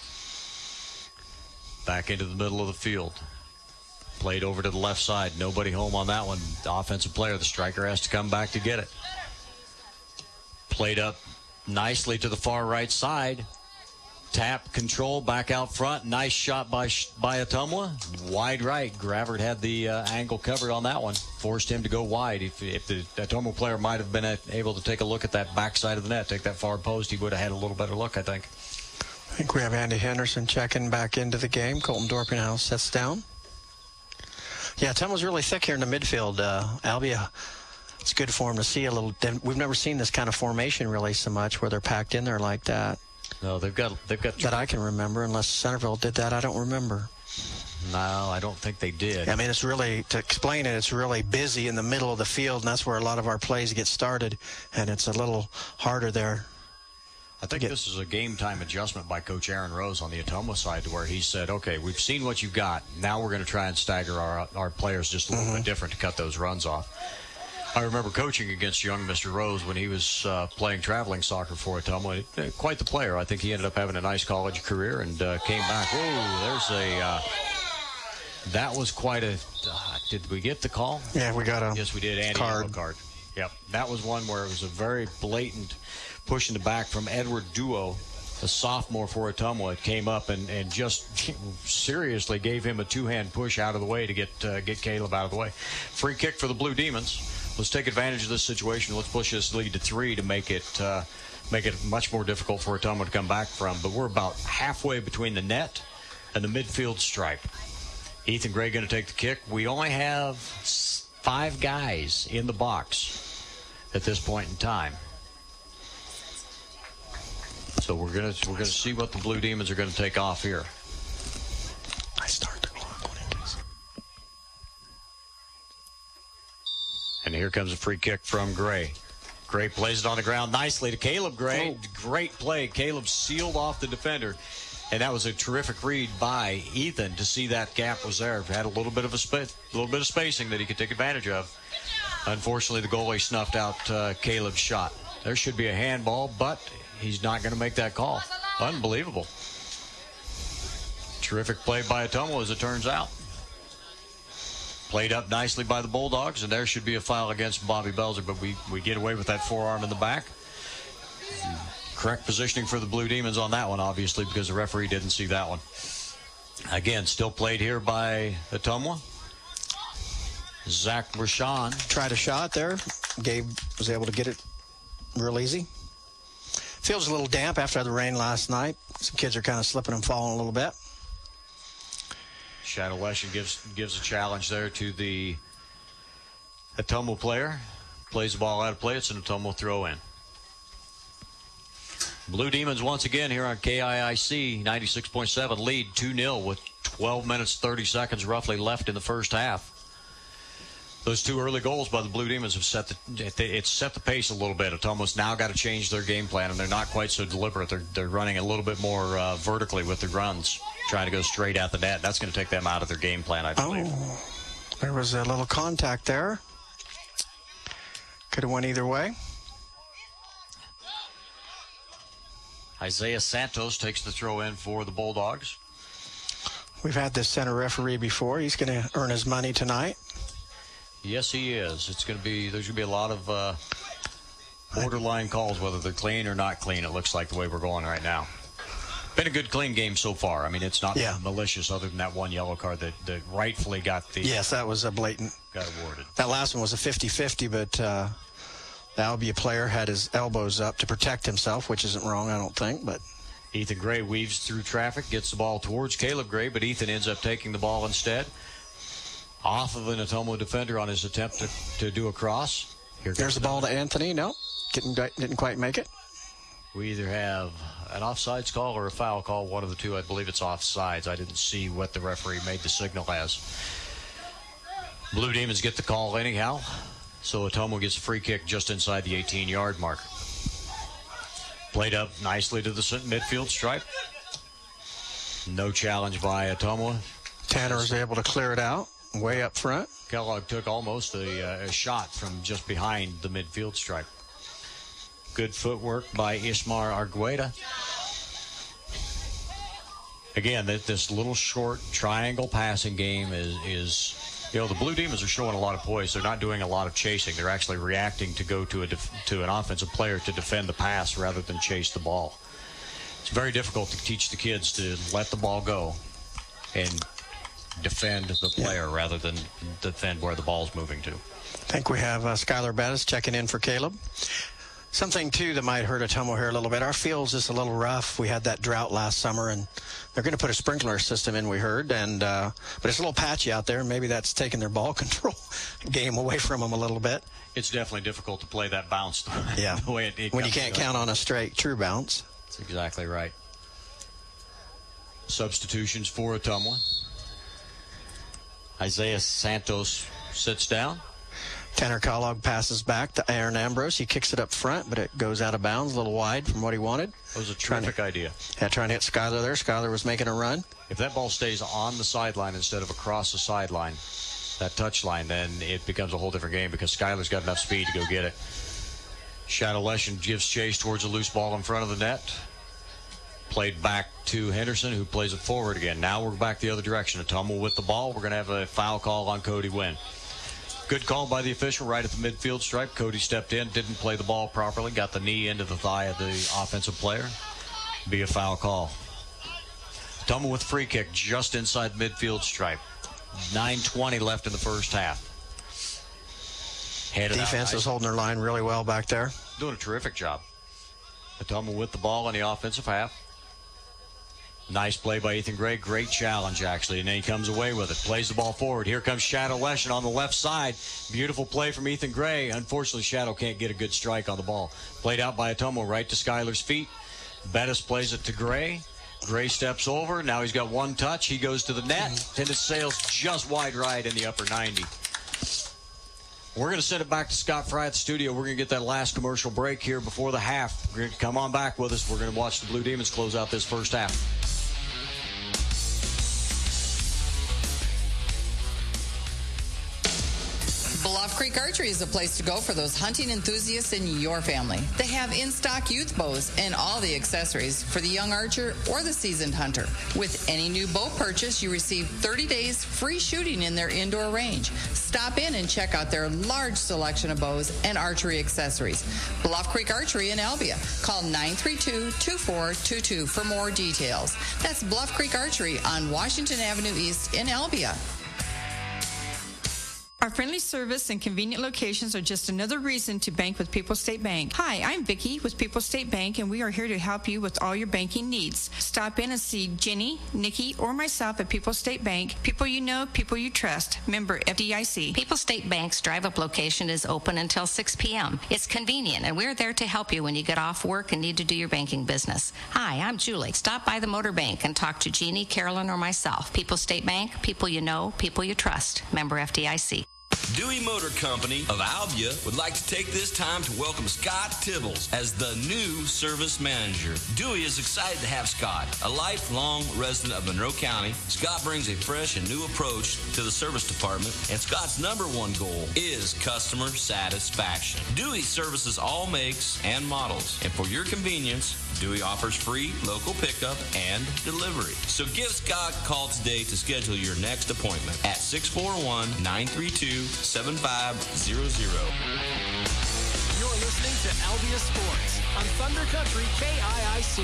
Speaker 1: Back into the middle of the field. Played over to the left side. Nobody home on that one. The offensive player, the striker, has to come back to get it. Played up nicely to the far right side. Tap, control, back out front. Nice shot by by Atumwa. Wide right. Gravert had the uh, angle covered on that one. Forced him to go wide. If, if the Atumwa player might have been able to take a look at that backside of the net, take that far post, he would have had a little better look, I think.
Speaker 2: I think we have Andy Henderson checking back into the game. Colton Dorpenhouse sets down. Yeah, Atumwa's really thick here in the midfield. Uh, Albia, it's good for him to see a little. We've never seen this kind of formation really so much where they're packed in there like that.
Speaker 1: No, they've got they've got
Speaker 2: that I can remember. Unless Centerville did that, I don't remember.
Speaker 1: No, I don't think they did.
Speaker 2: I mean, it's really, to explain it, it's really busy in the middle of the field, and that's where a lot of our plays get started, and it's a little harder there.
Speaker 1: I think this is a game-time adjustment by Coach Aaron Rose on the Atumwa side, to where he said, okay, we've seen what you've got. Now we're going to try and stagger our our players just a little mm-hmm. bit different to cut those runs off. I remember coaching against young Mister Rose when he was uh, playing traveling soccer for Atumwa. Quite the player. I think he ended up having a nice college career and uh, came back. Whoa, there's a... Uh, that was quite a... Uh, did we get the call?
Speaker 2: Yeah, we got a
Speaker 1: Yes, we did. Andy
Speaker 2: card.
Speaker 1: card. Yep. That was one where it was a very blatant push in the back from Edward Duo, a sophomore for Atumwa. It came up and, and just seriously gave him a two-hand push out of the way to get uh, get Caleb out of the way. Free kick for the Blue Demons. Let's take advantage of this situation. Let's push this lead to three to make it uh, make it much more difficult for Atumwa to come back from. But we're about halfway between the net and the midfield stripe. Ethan Gray going to take the kick. We only have five guys in the box at this point in time. So we're gonna we're gonna see what the Blue Demons are going to take off here.
Speaker 2: I start the clock when it gets.
Speaker 1: And here comes a free kick from Gray. Gray plays it on the ground nicely to Caleb Gray. Oh. Great play. Caleb sealed off the defender. And that was a terrific read by Ethan to see that gap was there. Had a little bit of a spa- little bit of spacing that he could take advantage of. Unfortunately, the goalie snuffed out uh, Caleb's shot. There should be a handball, but he's not going to make that call. Unbelievable. Terrific play by Atumwa, as it turns out. Played up nicely by the Bulldogs, and there should be a foul against Bobby Belzer, but we, we get away with that forearm in the back. Correct positioning for the Blue Demons on that one, obviously, because the referee didn't see that one. Again, still played here by Atumwa. Zach Rashawn
Speaker 2: tried a shot there. Gabe was able to get it real easy. Feels a little damp after the rain last night. Some kids are kind of slipping and falling a little bit.
Speaker 1: Shadow Leshen gives gives a challenge there to the Atomo player. Plays the ball out of play. It's an Atomo throw in. Blue Demons once again here on K I I C ninety-six point seven lead two nil with twelve minutes, thirty seconds roughly left in the first half. Those two early goals by the Blue Demons have set the it's set the pace a little bit. Atomo's now got to change their game plan, and they're not quite so deliberate. They're they're running a little bit more uh, vertically with the runs, trying to go straight at the net. That's going to take them out of their game plan, I believe.
Speaker 2: Oh, there was a little contact there. Could have went either way.
Speaker 1: Isaiah Santos takes the throw in for the Bulldogs.
Speaker 2: We've had this center referee before. He's going to earn his money tonight.
Speaker 1: Yes, he is. It's going to be, there's going to be a lot of uh, borderline calls, whether they're clean or not clean, it looks like the way we're going right now. Been a good, clean game so far. I mean, it's not yeah. malicious other than that one yellow card that, that rightfully got the...
Speaker 2: Yes, that was a blatant...
Speaker 1: Got awarded.
Speaker 2: That last one was a fifty-fifty, but uh, the Albia player had his elbows up to protect himself, which isn't wrong, I don't think, but...
Speaker 1: Ethan Gray weaves through traffic, gets the ball towards Caleb Gray, but Ethan ends up taking the ball instead. Off of an Atomo defender on his attempt to, to do a cross.
Speaker 2: Here There's the ball to Anthony. No, didn't, didn't quite make it.
Speaker 1: We either have an offsides call or a foul call, one of the two. I believe it's offsides. I didn't see what the referee made the signal as. Blue Demons get the call anyhow, so Atomo gets a free kick just inside the eighteen-yard mark. Played up nicely to the midfield stripe. No challenge by Atomo.
Speaker 2: Tanner is able to clear it out way up front.
Speaker 1: Kellogg took almost a, uh, a shot from just behind the midfield stripe. Good footwork by Ismar Argueda. Again, this little short triangle passing game is, is, you know, the Blue Demons are showing a lot of poise. They're not doing a lot of chasing. They're actually reacting to go to a def- to an offensive player to defend the pass rather than chase the ball. It's very difficult to teach the kids to let the ball go and defend the player yeah. rather than defend where the ball's moving to.
Speaker 2: I think we have uh, Skylar Bettis checking in for Caleb. Something, too, that might hurt Atomo here a little bit. Our field's just a little rough. We had that drought last summer, and they're going to put a sprinkler system in, we heard. And uh, but it's a little patchy out there, and maybe that's taking their ball control game away from them a little bit.
Speaker 1: It's definitely difficult to play that bounce
Speaker 2: yeah.
Speaker 1: the way it, it
Speaker 2: when you can't count on a straight true bounce.
Speaker 1: That's exactly right. Substitutions for Atomo. Isaiah Santos sits down.
Speaker 2: Tanner Kellogg passes back to Aaron Ambrose. He kicks it up front, but it goes out of bounds, a little wide from what he wanted.
Speaker 1: It was a terrific
Speaker 2: to,
Speaker 1: idea.
Speaker 2: Yeah, trying to hit Skylar there. Skylar was making a run.
Speaker 1: If that ball stays on the sideline instead of across the sideline, that touch line, then it becomes a whole different game because Skylar's got enough speed to go get it. Shadow Leshen gives chase towards a loose ball in front of the net. Played back to Henderson, who plays it forward again. Now we're back the other direction. Atomo with the ball. We're going to have a foul call on Cody Wynn. Good call by the official right at the midfield stripe. Cody stepped in, didn't play the ball properly, got the knee into the thigh of the offensive player. Be a foul call. Atomo with free kick just inside midfield stripe. nine twenty left in the first half. Headed
Speaker 2: Defense is holding their line really well back there.
Speaker 1: Doing a terrific job. Atomo with the ball in the offensive half. Nice play by Ethan Gray. Great challenge, actually. And then he comes away with it. Plays the ball forward. Here comes Shadow Leshen on the left side. Beautiful play from Ethan Gray. Unfortunately, Shadow can't get a good strike on the ball. Played out by Atomo right to Skylar's feet. Bettis plays it to Gray. Gray steps over. Now he's got one touch. He goes to the net. And it sails just wide right in the upper ninety. We're going to send it back to Scott Fry at the studio. We're going to get that last commercial break here before the half. We're going to come on back with us. We're going to watch the Blue Demons close out this first half.
Speaker 9: Bluff Creek Archery is the place to go for those hunting enthusiasts in your family. They have in-stock youth bows and all the accessories for the young archer or the seasoned hunter. With any new bow purchase, you receive thirty days free shooting in their indoor range. Stop in and check out their large selection of bows and archery accessories. Bluff Creek Archery in Albia. Call nine three two, two four two two for more details. That's Bluff Creek Archery on Washington Avenue East in Albia.
Speaker 10: Our friendly service and convenient locations are just another reason to bank with People's State Bank. Hi, I'm Vicki with People's State Bank, and we are here to help you with all your banking needs. Stop in and see Jenny, Nikki, or myself at People's State Bank. People you know, people you trust. Member F D I C.
Speaker 11: People's State Bank's drive-up location is open until six p.m. It's convenient, and we're there to help you when you get off work and need to do your banking business. Hi, I'm Julie. Stop by the Motor Bank and talk to Jeannie, Carolyn, or myself. People's State Bank, people you know, people you trust. Member F D I C.
Speaker 12: Dewey Motor Company of Albia would like to take this time to welcome Scott Tibbles as the new service manager. Dewey is excited to have Scott, a lifelong resident of Monroe County. Scott brings a fresh and new approach to the service department, and Scott's number one goal is customer satisfaction. Dewey services all makes and models, and for your convenience, Dewey offers free local pickup and delivery. So give Scott a call today to schedule your next appointment at six four one, nine three two, seven five zero zero.
Speaker 5: You're listening to Albia Sports on Thunder Country K I I C.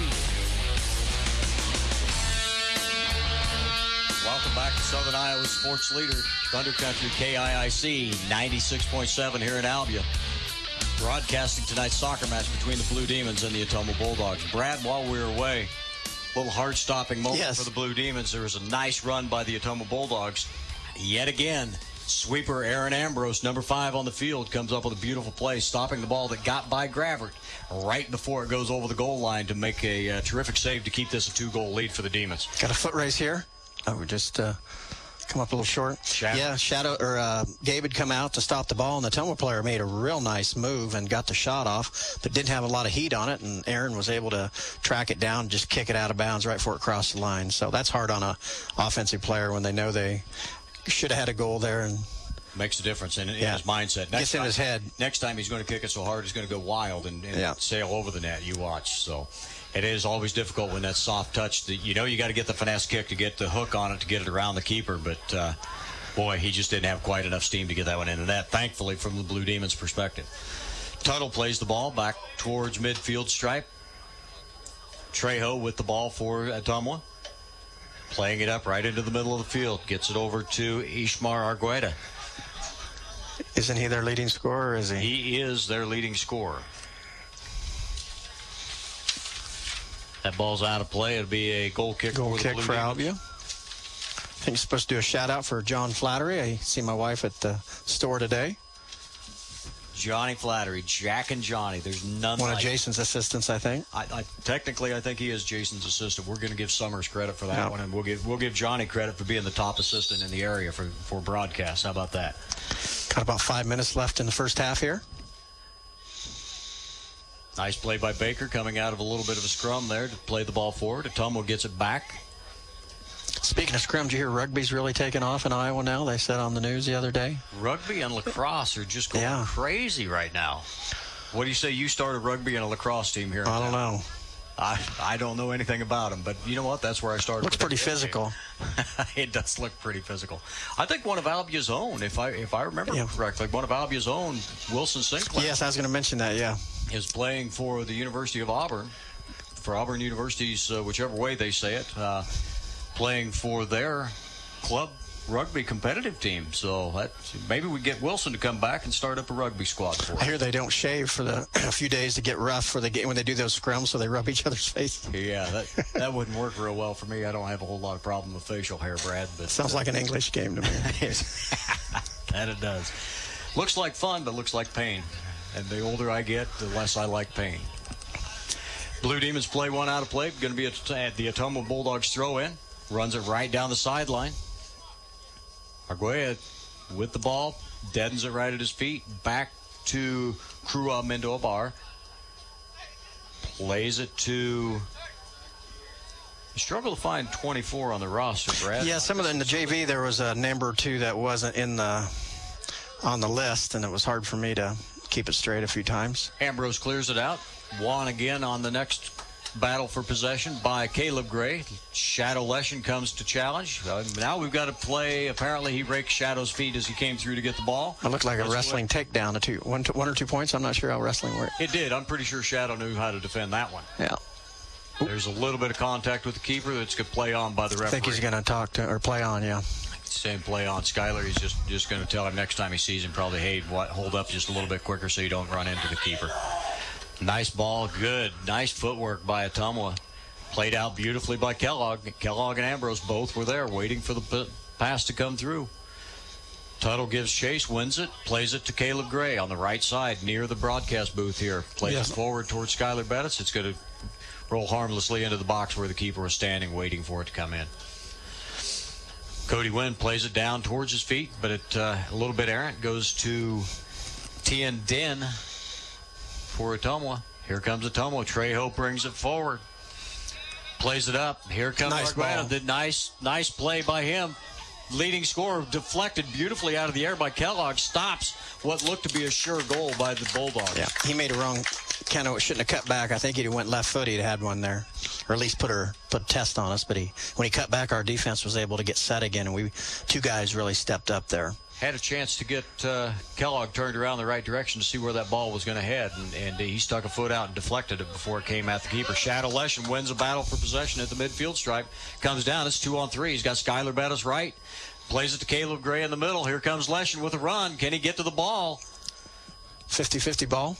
Speaker 1: Welcome back to Southern Iowa Sports Leader, Thunder Country K I I C ninety-six point seven here in Albia. Broadcasting tonight's soccer match between the Blue Demons and the Ottumwa Bulldogs. Brad, while we were away, a little heart-stopping moment yes. for the Blue Demons. There was a nice run by the Ottumwa Bulldogs. Yet again, sweeper Aaron Ambrose, number five on the field, comes up with a beautiful play, stopping the ball that got by Gravert right before it goes over the goal line to make a uh, terrific save to keep this a two-goal lead for the Demons.
Speaker 2: Got a foot race here. Oh, we just uh, come up a little short.
Speaker 1: Shadow.
Speaker 2: Yeah, Shadow or uh, Gabe had come out to stop the ball, and the Ottumwa player made a real nice move and got the shot off, but didn't have a lot of heat on it, and Aaron was able to track it down, just kick it out of bounds right before it crossed the line. So that's hard on a offensive player when they know they should have had a goal there. And
Speaker 1: makes a difference in, in
Speaker 2: yeah.
Speaker 1: his mindset. Next
Speaker 2: Gets in
Speaker 1: time,
Speaker 2: his head.
Speaker 1: Next time he's going to kick it so hard, he's going to go wild and, and
Speaker 2: yeah.
Speaker 1: sail over the net. You watch. So it is always difficult when that soft touch. That you know you got to get the finesse kick to get the hook on it to get it around the keeper. But uh, boy, he just didn't have quite enough steam to get that one into that. Thankfully, from the Blue Demons' perspective, Tuttle plays the ball back towards midfield stripe. Trejo with the ball for Ottumwa, playing it up right into the middle of the field. Gets it over to Ishmar Argueta.
Speaker 2: Isn't he their leading scorer, or is he?
Speaker 1: He is their leading scorer. That ball's out of play. It'll be a goal kick
Speaker 2: goal
Speaker 1: for the
Speaker 2: kick
Speaker 1: Blue
Speaker 2: for
Speaker 1: Demons.
Speaker 2: Albia. I think you're supposed to do a shout-out for John Flattery. I see my wife at the store today.
Speaker 1: Johnny Flattery, Jack and Johnny. There's none
Speaker 2: One
Speaker 1: like
Speaker 2: of Jason's assistants, I think.
Speaker 1: I, I, technically, I think he is Jason's assistant. We're going to give Summers credit for that
Speaker 2: yeah.
Speaker 1: one, and we'll give we'll give Johnny credit for being the top assistant in the area for, for broadcast. How about that?
Speaker 2: Got about five minutes left in the first half here.
Speaker 1: Nice play by Baker coming out of a little bit of a scrum there to play the ball forward. Ottumwa gets it back.
Speaker 2: Speaking of scrum, did you hear rugby's really taking off in Iowa now? They said on the news the other day.
Speaker 1: Rugby and lacrosse are just going
Speaker 2: yeah.
Speaker 1: crazy right now. What do you say you start a rugby and a lacrosse team here in
Speaker 2: I don't
Speaker 1: town?
Speaker 2: know.
Speaker 1: I, I don't know anything about them, but you know what? That's where I started.
Speaker 2: Looks pretty physical.
Speaker 1: It does look pretty physical. I think one of Albia's own, if I if I remember
Speaker 2: yeah.
Speaker 1: correctly, one of Albia's own, Wilson Sinclair.
Speaker 2: Yes, I was going to mention that, yeah.
Speaker 1: Is playing for the University of Auburn, for Auburn University's, uh, whichever way they say it, uh, playing for their club rugby competitive team. So that, maybe we get Wilson to come back and start up a rugby squad for us.
Speaker 2: I hear they don't shave for the a few days to get rough for the game when they do those scrums, so they rub each other's face.
Speaker 1: Yeah, that that wouldn't work real well for me. I don't have a whole lot of problem with facial hair, Brad. But
Speaker 2: sounds uh, like an English game to me.
Speaker 1: That it does. Looks like fun, but looks like pain. And the older I get, the less I like pain. Blue Demons play one out of play. Going to be at, at the Ottumwa Bulldogs throw in. Runs it right down the sideline. Argueta with the ball. Deadens it right at his feet. Back to Krua Mendobar. Plays it to... You struggle to find twenty-four on the roster, Brad.
Speaker 2: Yeah, some of the, in the J V, there was a number or two that wasn't in the on the list, and it was hard for me to keep it straight a few times.
Speaker 1: Ambrose clears it out. Juan again on the next battle for possession by Caleb Gray. Shadow Leshin comes to challenge. Uh, now we've got to play. Apparently he raked Shadow's feet as he came through to get the ball.
Speaker 2: It looked like
Speaker 1: Let's
Speaker 2: a wrestling
Speaker 1: play.
Speaker 2: takedown, a two, one, one or two points. I'm not sure how wrestling worked.
Speaker 1: It did. I'm pretty sure Shadow knew how to defend that one.
Speaker 2: Yeah.
Speaker 1: There's a little bit of contact with the keeper that's going to play on by the referee.
Speaker 2: I think he's going to talk to or play on, yeah.
Speaker 1: Same play on Skyler. He's just, just going to tell him next time he sees him probably, hey, what, hold up just a little bit quicker so you don't run into the keeper. Nice ball. Good. Nice footwork by Ottumwa. Played out beautifully by Kellogg. Kellogg and Ambrose both were there waiting for the p- pass to come through. Tuttle gives chase, wins it, plays it to Caleb Gray on the right side near the broadcast booth here. Plays yes. it forward towards Skyler Bettis. It's going to roll harmlessly into the box where the keeper was standing waiting for it to come in. Cody Wynn plays it down towards his feet, but it uh, a little bit errant. Goes to Tien Din for Ottumwa. Here comes Ottumwa. Trejo brings it forward. Plays it up. Here comes
Speaker 2: nice
Speaker 1: Argueta. The nice, nice play by him. Leading scorer deflected beautifully out of the air by Kellogg. Stops what looked to be a sure goal by the Bulldogs.
Speaker 2: Yeah, he made a wrong. Kind of shouldn't have cut back. I think he'd have went left foot. He'd had one there, or at least put her put a test on us. But he, when he cut back, our defense was able to get set again, and we two guys really stepped up there.
Speaker 1: Had a chance to get uh, Kellogg turned around the right direction to see where that ball was going to head, and, and he stuck a foot out and deflected it before it came at the keeper. Shadow Leshin wins a battle for possession at the midfield stripe. Comes down. It's two on three. He's got Skyler Bettis right. Plays it to Caleb Gray in the middle. Here comes Leshin with a run. Can he get to the ball?
Speaker 2: fifty-fifty ball.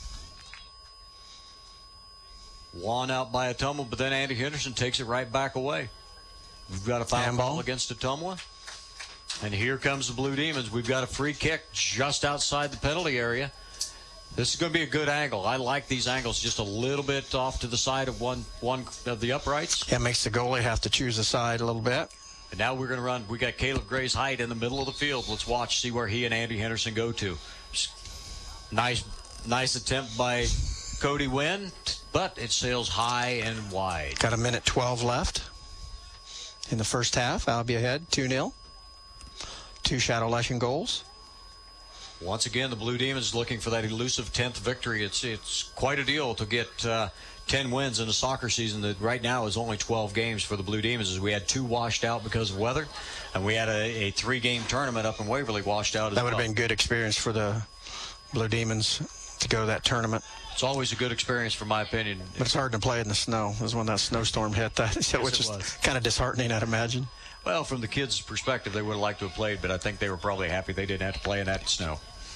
Speaker 1: Won out by Ottumwa, but then Andy Henderson takes it right back away. We've got a foul ball against Ottumwa. And here comes the Blue Demons. We've got a free kick just outside the penalty area. This is going to be a good angle. I like these angles just a little bit off to the side of one one of the uprights.
Speaker 2: Yeah, it makes the goalie have to choose a side a little bit.
Speaker 1: And now we're going to run. We got Caleb Gray's height in the middle of the field. Let's watch, see where he and Andy Henderson go to. Nice, nice attempt by Cody Wynn, but it sails high and wide.
Speaker 2: Got a minute twelve left in the first half. Albia ahead, two nil. Two Shadow Leshin goals.
Speaker 1: Once again, the Blue Demons looking for that elusive tenth victory. It's it's quite a deal to get uh, ten wins in a soccer season that right now is only twelve games for the Blue Demons, as we had two washed out because of weather, and we had a, a three-game tournament up in Waverly washed out as
Speaker 2: That would
Speaker 1: well.
Speaker 2: have been good experience for the Blue Demons to go to that tournament.
Speaker 1: It's always a good experience, from my opinion.
Speaker 2: But it's hard to play in the snow. It was when that snowstorm hit, that,
Speaker 1: yes,
Speaker 2: which is kind of disheartening, I'd imagine.
Speaker 1: Well, from the kids' perspective, they would have liked to have played, but I think they were probably happy they didn't have to play in that snow.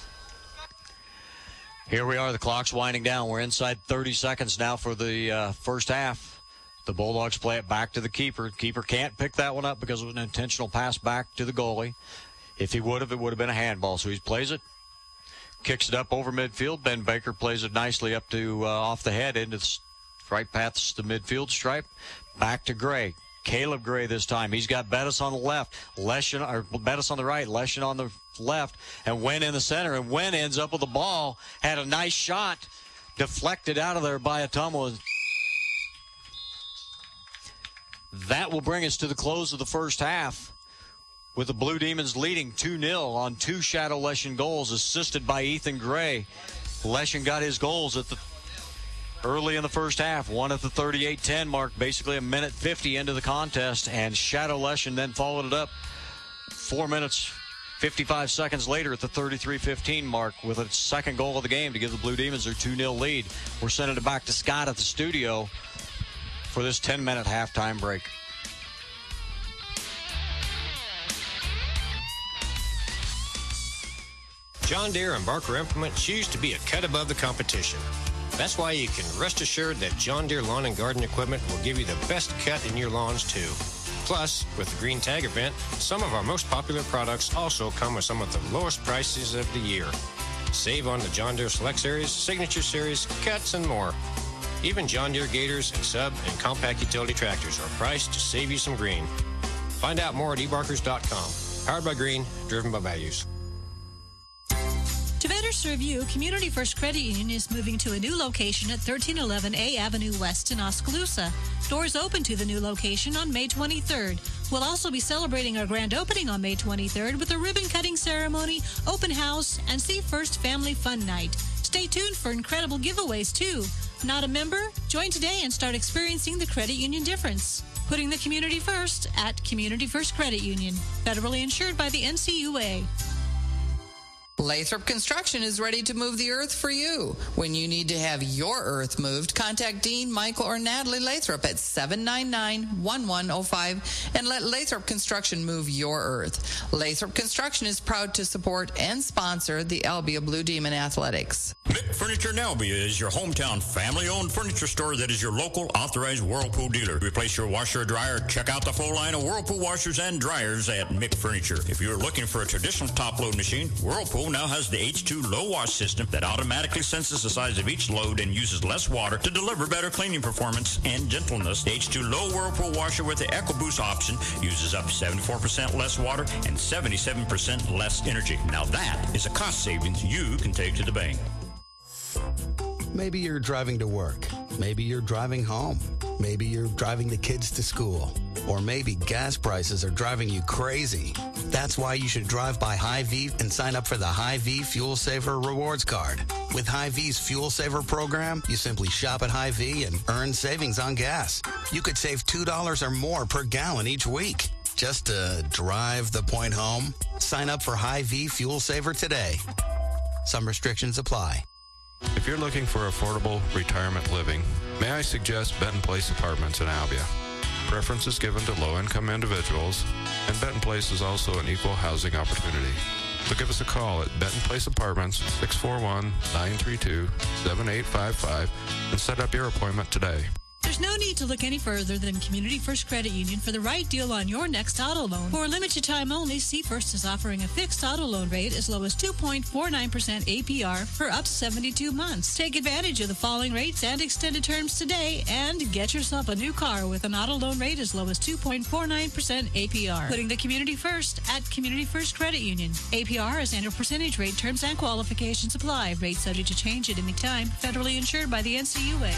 Speaker 1: Here we are. The clock's winding down. We're inside thirty seconds now for the uh, first half. The Bulldogs play it back to the keeper. Keeper can't pick that one up because it was an intentional pass back to the goalie. If he would have, it would have been a handball. So he plays it, kicks it up over midfield. Ben Baker plays it nicely up to uh, off the head into the right past the midfield stripe. Back to Gray. Caleb Gray this time. He's got Bettis on the left, Leshin, or Bettis on the right, Leshin on the left, and Wynn in the center. And Wynn ends up with the ball. Had a nice shot, deflected out of there by Ottumwa. That will bring us to the close of the first half, with the Blue Demons leading two nil on two Shadow Leshin goals, assisted by Ethan Gray. Leshin got his goals at the early in the first half, one at the thirty-eight ten mark, basically a minute fifty into the contest, and Shadow Leshin then followed it up four minutes, fifty-five seconds later at the thirty-three fifteen mark with a second goal of the game to give the Blue Demons their two nil lead. We're sending it back to Scott at the studio for this ten-minute halftime break.
Speaker 13: John Deere and Barker Implement choose to be a cut above the competition. That's why you can rest assured that John Deere Lawn and Garden Equipment will give you the best cut in your lawns, too. Plus, with the Green Tag event, some of our most popular products also come with some of the lowest prices of the year. Save on the John Deere Select Series, Signature Series, Cuts, and more. Even John Deere Gators and sub and compact utility tractors are priced to save you some green. Find out more at e barkers dot com. Powered by Green, driven by values.
Speaker 14: To better serve you, Community First Credit Union is moving to a new location at thirteen eleven A Avenue West in Oskaloosa. Doors open to the new location on May twenty-third. We'll also be celebrating our grand opening on May twenty-third with a ribbon-cutting ceremony, open house, and See First Family Fun Night. Stay tuned for incredible giveaways, too. Not a member? Join today and start experiencing the credit union difference. Putting the community first at Community First Credit Union. Federally insured by the N C U A.
Speaker 9: Lathrop Construction is ready to move the earth for you. When you need to have your earth moved, contact Dean, Michael, or Natalie Lathrop at seven nine nine, one one zero five and let Lathrop Construction move your earth. Lathrop Construction is proud to support and sponsor the Albia Blue Demon Athletics.
Speaker 7: Mick Furniture in Albia is your hometown family-owned furniture store that is your local authorized Whirlpool dealer. Replace your washer or dryer, check out the full line of Whirlpool washers and dryers at Mick Furniture. If you're looking for a traditional top-load machine, Whirlpool now has the H two low wash system that automatically senses the size of each load and uses less water to deliver better cleaning performance and gentleness. The H two low Whirlpool washer with the EcoBoost option uses up to seventy-four percent less water and seventy-seven percent less energy. Now that is a cost savings you can take to the bank.
Speaker 15: Maybe you're driving to work. Maybe you're driving home. Maybe you're driving the kids to school. Or maybe gas prices are driving you crazy. That's why you should drive by Hy-Vee and sign up for the Hy-Vee Fuel Saver Rewards Card. With Hy-Vee's Fuel Saver program, you simply shop at Hy-Vee and earn savings on gas. You could save two dollars or more per gallon each week. Just to drive the point home, sign up for Hy-Vee Fuel Saver today. Some restrictions apply.
Speaker 16: If you're looking for affordable retirement living, may I suggest Benton Place Apartments in Albia. Preference is given to low-income individuals, and Benton Place is also an equal housing opportunity. So give us a call at Benton Place Apartments, six four one, nine three two, seven eight five five, and set up your appointment today.
Speaker 14: There's no need to look any further than Community First Credit Union for the right deal on your next auto loan. For a limited time only, C First is offering a fixed auto loan rate as low as two point four nine percent A P R for up to seventy-two months. Take advantage of the falling rates and extended terms today and get yourself a new car with an auto loan rate as low as two point four nine percent A P R. Putting the community first at Community First Credit Union. A P R is annual percentage rate. Terms and qualifications apply. Rates subject to change at any time. Federally insured by the N C U A.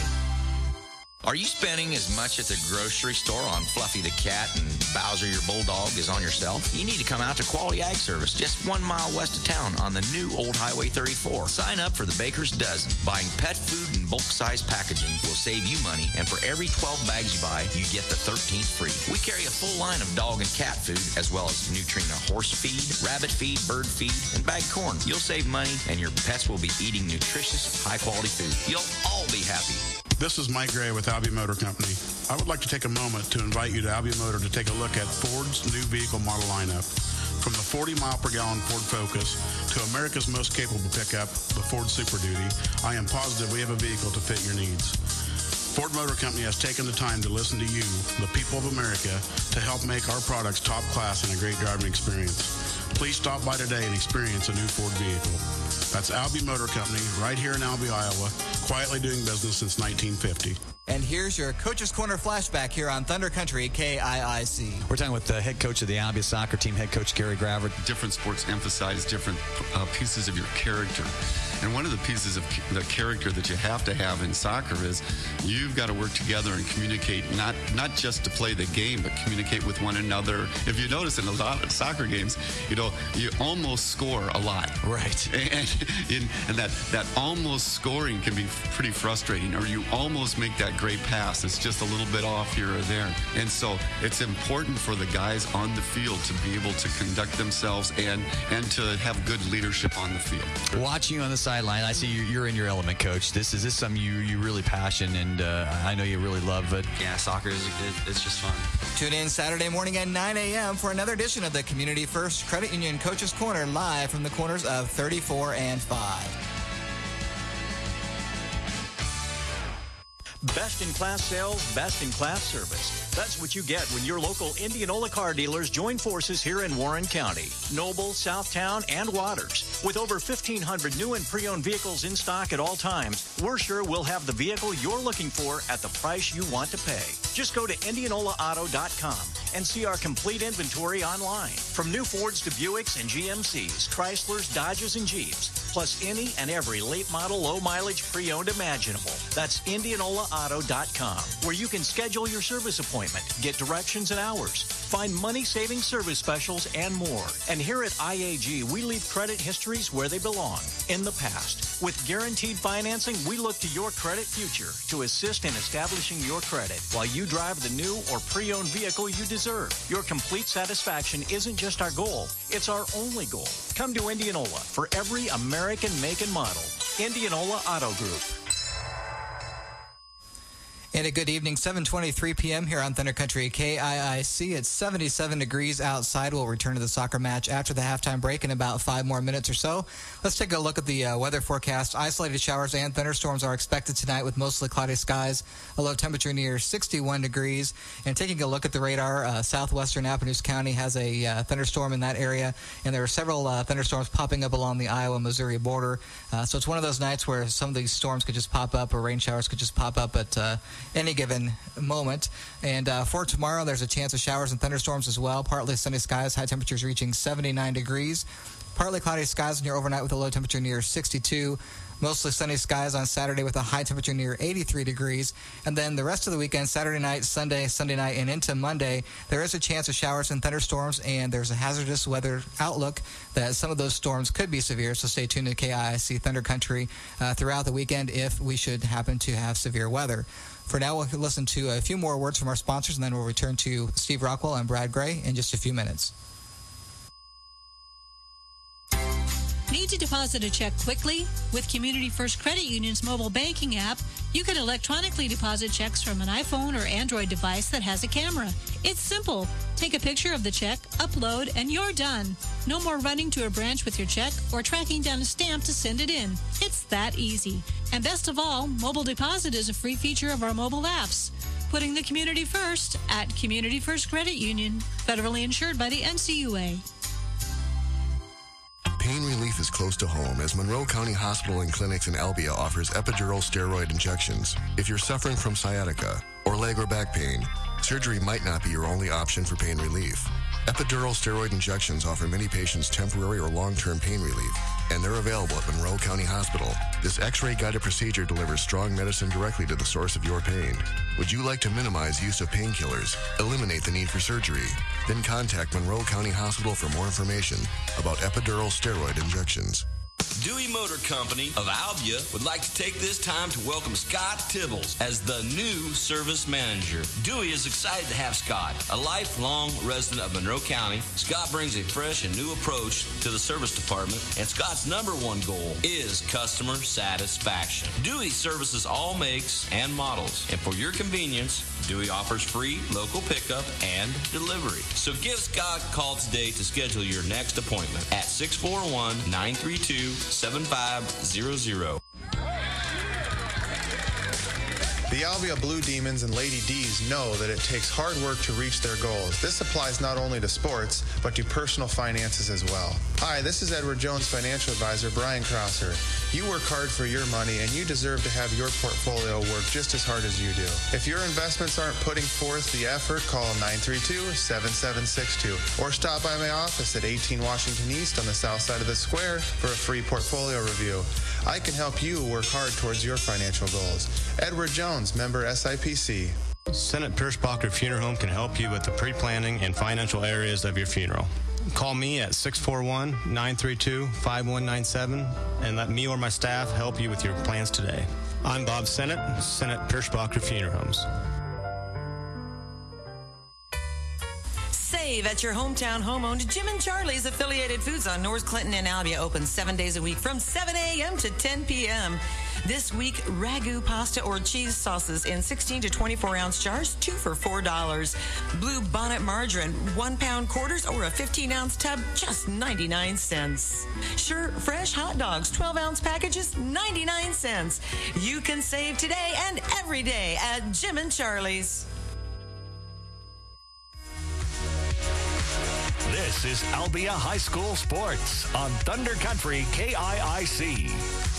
Speaker 17: Are you spending as much at the grocery store on Fluffy the cat and Bowser your bulldog as on yourself? You need to come out to Quality Ag Service, just one mile west of town on the new Old Highway thirty-four. Sign up for the Baker's Dozen. Buying pet food and bulk size packaging will save you money, and for every twelve bags you buy, you get the thirteenth free. We carry a full line of dog and cat food, as well as Nutrina horse feed, rabbit feed, bird feed, and bagged corn. You'll save money, and your pets will be eating nutritious, high-quality food. You'll all be happy.
Speaker 18: This is Mike Gray with Albia Motor Company. I would like to take a moment to invite you to Albia Motor to take a look at Ford's new vehicle model lineup. From the forty mile per gallon Ford Focus to America's most capable pickup, the Ford Super Duty, I am positive we have a vehicle to fit your needs. Ford Motor Company has taken the time to listen to you, the people of America, to help make our products top class and a great driving experience. Please stop by today and experience a new Ford vehicle. That's Albia Motor Company, right here in Albia, Iowa, quietly doing business since nineteen fifty.
Speaker 19: And here's your Coach's Corner flashback here on Thunder Country K I I C.
Speaker 20: We're talking with the head coach of the Albia soccer team, head coach Gary Gravert.
Speaker 21: Different sports emphasize different uh, pieces of your character. And one of the pieces of the character that you have to have in soccer is you've got to work together and communicate, not not just to play the game, but communicate with one another. If you notice in a lot of soccer games, you know, you almost score a lot.
Speaker 20: Right.
Speaker 21: And, and, and that, that almost scoring can be pretty frustrating, or you almost make that great pass. It's just a little bit off here or there. And so it's important for the guys on the field to be able to conduct themselves and, and to have good leadership on the field.
Speaker 20: Watching you on the sideline, I see you, you're in your element, Coach. This is this something you you really passion, and uh, I know you really love it.
Speaker 22: Yeah, soccer is it, it's just fun.
Speaker 19: Tune in Saturday morning at nine a.m. for another edition of the Community First Credit Union Coach's Corner, live from the corners of thirty-four and five.
Speaker 6: Best-in-class sales, best-in-class service. That's what you get when your local Indianola car dealers join forces here in Warren County. Noble, Southtown, and Waters. With over fifteen hundred new and pre-owned vehicles in stock at all times, we're sure we'll have the vehicle you're looking for at the price you want to pay. Just go to indianola auto dot com and see our complete inventory online. From new Fords to Buicks and G M Cs, Chryslers, Dodges, and Jeeps, plus any and every late model, low mileage pre-owned imaginable. That's indianola auto dot com, where you can schedule your service appointment, get directions and hours, find money-saving service specials, and more. And here at I A G, we leave credit histories where they belong, in the past. With guaranteed financing, we look to your credit future to assist in establishing your credit while you drive the new or pre-owned vehicle you deserve. Your complete satisfaction isn't just our goal, it's our only goal. Come to Indianola for every American make and model. Indianola Auto Group.
Speaker 19: And a good evening, seven twenty-three p.m. here on Thunder Country K I I C. It's seventy-seven degrees outside. We'll return to the soccer match after the halftime break in about five more minutes or so. Let's take a look at the uh, weather forecast. Isolated showers and thunderstorms are expected tonight with mostly cloudy skies. A low temperature near sixty-one degrees. And taking a look at the radar, uh, southwestern Appanoose County has a uh, thunderstorm in that area. And there are several uh, thunderstorms popping up along the Iowa-Missouri border. Uh, so it's one of those nights where some of these storms could just pop up or rain showers could just pop up at uh, any given moment. And uh, for tomorrow, there's a chance of showers and thunderstorms as well. Partly sunny skies, high temperatures reaching seventy-nine degrees. Partly cloudy skies near overnight with a low temperature near sixty-two. Mostly sunny skies on Saturday with a high temperature near eighty-three degrees. And then the rest of the weekend, Saturday night, Sunday, Sunday night, and into Monday, there is a chance of showers and thunderstorms, and there's a hazardous weather outlook that some of those storms could be severe. So stay tuned to K I I C Thunder Country uh, throughout the weekend if we should happen to have severe weather. For now, we'll listen to a few more words from our sponsors, and then we'll return to Steve Rockwell and Brad Gray in just a few minutes.
Speaker 14: Need to deposit a check quickly? With Community First Credit Union's mobile banking app, you can electronically deposit checks from an iPhone or Android device that has a camera. It's simple. Take a picture of the check, upload, and you're done. No more running to a branch with your check or tracking down a stamp to send it in. It's that easy. And best of all, mobile deposit is a free feature of our mobile apps. Putting the community first at Community First Credit Union, federally insured by the N C U A.
Speaker 3: Pain relief is close to home as Monroe County Hospital and Clinics in Albia offers epidural steroid injections. If you're suffering from sciatica or leg or back pain, surgery might not be your only option for pain relief. Epidural steroid injections offer many patients temporary or long-term pain relief, and they're available at Monroe County Hospital. This X-ray guided procedure delivers strong medicine directly to the source of your pain. Would you like to minimize use of painkillers, eliminate the need for surgery? Then contact Monroe County Hospital for more information about epidural steroid injections.
Speaker 12: Dewey Motor Company of Albia would like to take this time to welcome Scott Tibbles as the new service manager. Dewey is excited to have Scott, a lifelong resident of Monroe County. Scott brings a fresh and new approach to the service department, and Scott's number one goal is customer satisfaction. Dewey services all makes and models, and for your convenience, Dewey offers free local pickup and delivery. So give Scott a call today to schedule your next appointment at six four one, nine three two, seven five zero zero.
Speaker 4: The Albia Blue Demons and Lady D's know that it takes hard work to reach their goals. This applies not only to sports, but to personal finances as well. Hi, this is Edward Jones Financial Advisor Brian Krauser. You work hard for your money, and you deserve to have your portfolio work just as hard as you do. If your investments aren't putting forth the effort, call nine three two, seven seven six two or stop by my office at eighteen Washington East on the south side of the square for a free portfolio review. I can help you work hard towards your financial goals. Edward Jones, member S I P C.
Speaker 23: Senate Pierschbacher Funeral Home can help you with the pre-planning and financial areas of your funeral. Call me at six four one, nine three two, five one nine seven and let me or my staff help you with your plans today. I'm Bob Sennett, Senate Pierschbacher Funeral Homes.
Speaker 24: Save at your hometown home-owned Jim and Charlie's Affiliated Foods on North Clinton and Albia, open seven days a week from seven a.m. to ten p.m. This week, ragu pasta or cheese sauces in sixteen to twenty-four ounce jars, two for four dollars. Blue Bonnet margarine, one pound quarters or a fifteen ounce tub, just ninety-nine cents. Sure, fresh hot dogs, twelve ounce packages, ninety-nine cents. You can save today and every day at Jim and Charlie's.
Speaker 5: This is Albia High School Sports on Thunder Country K I I C.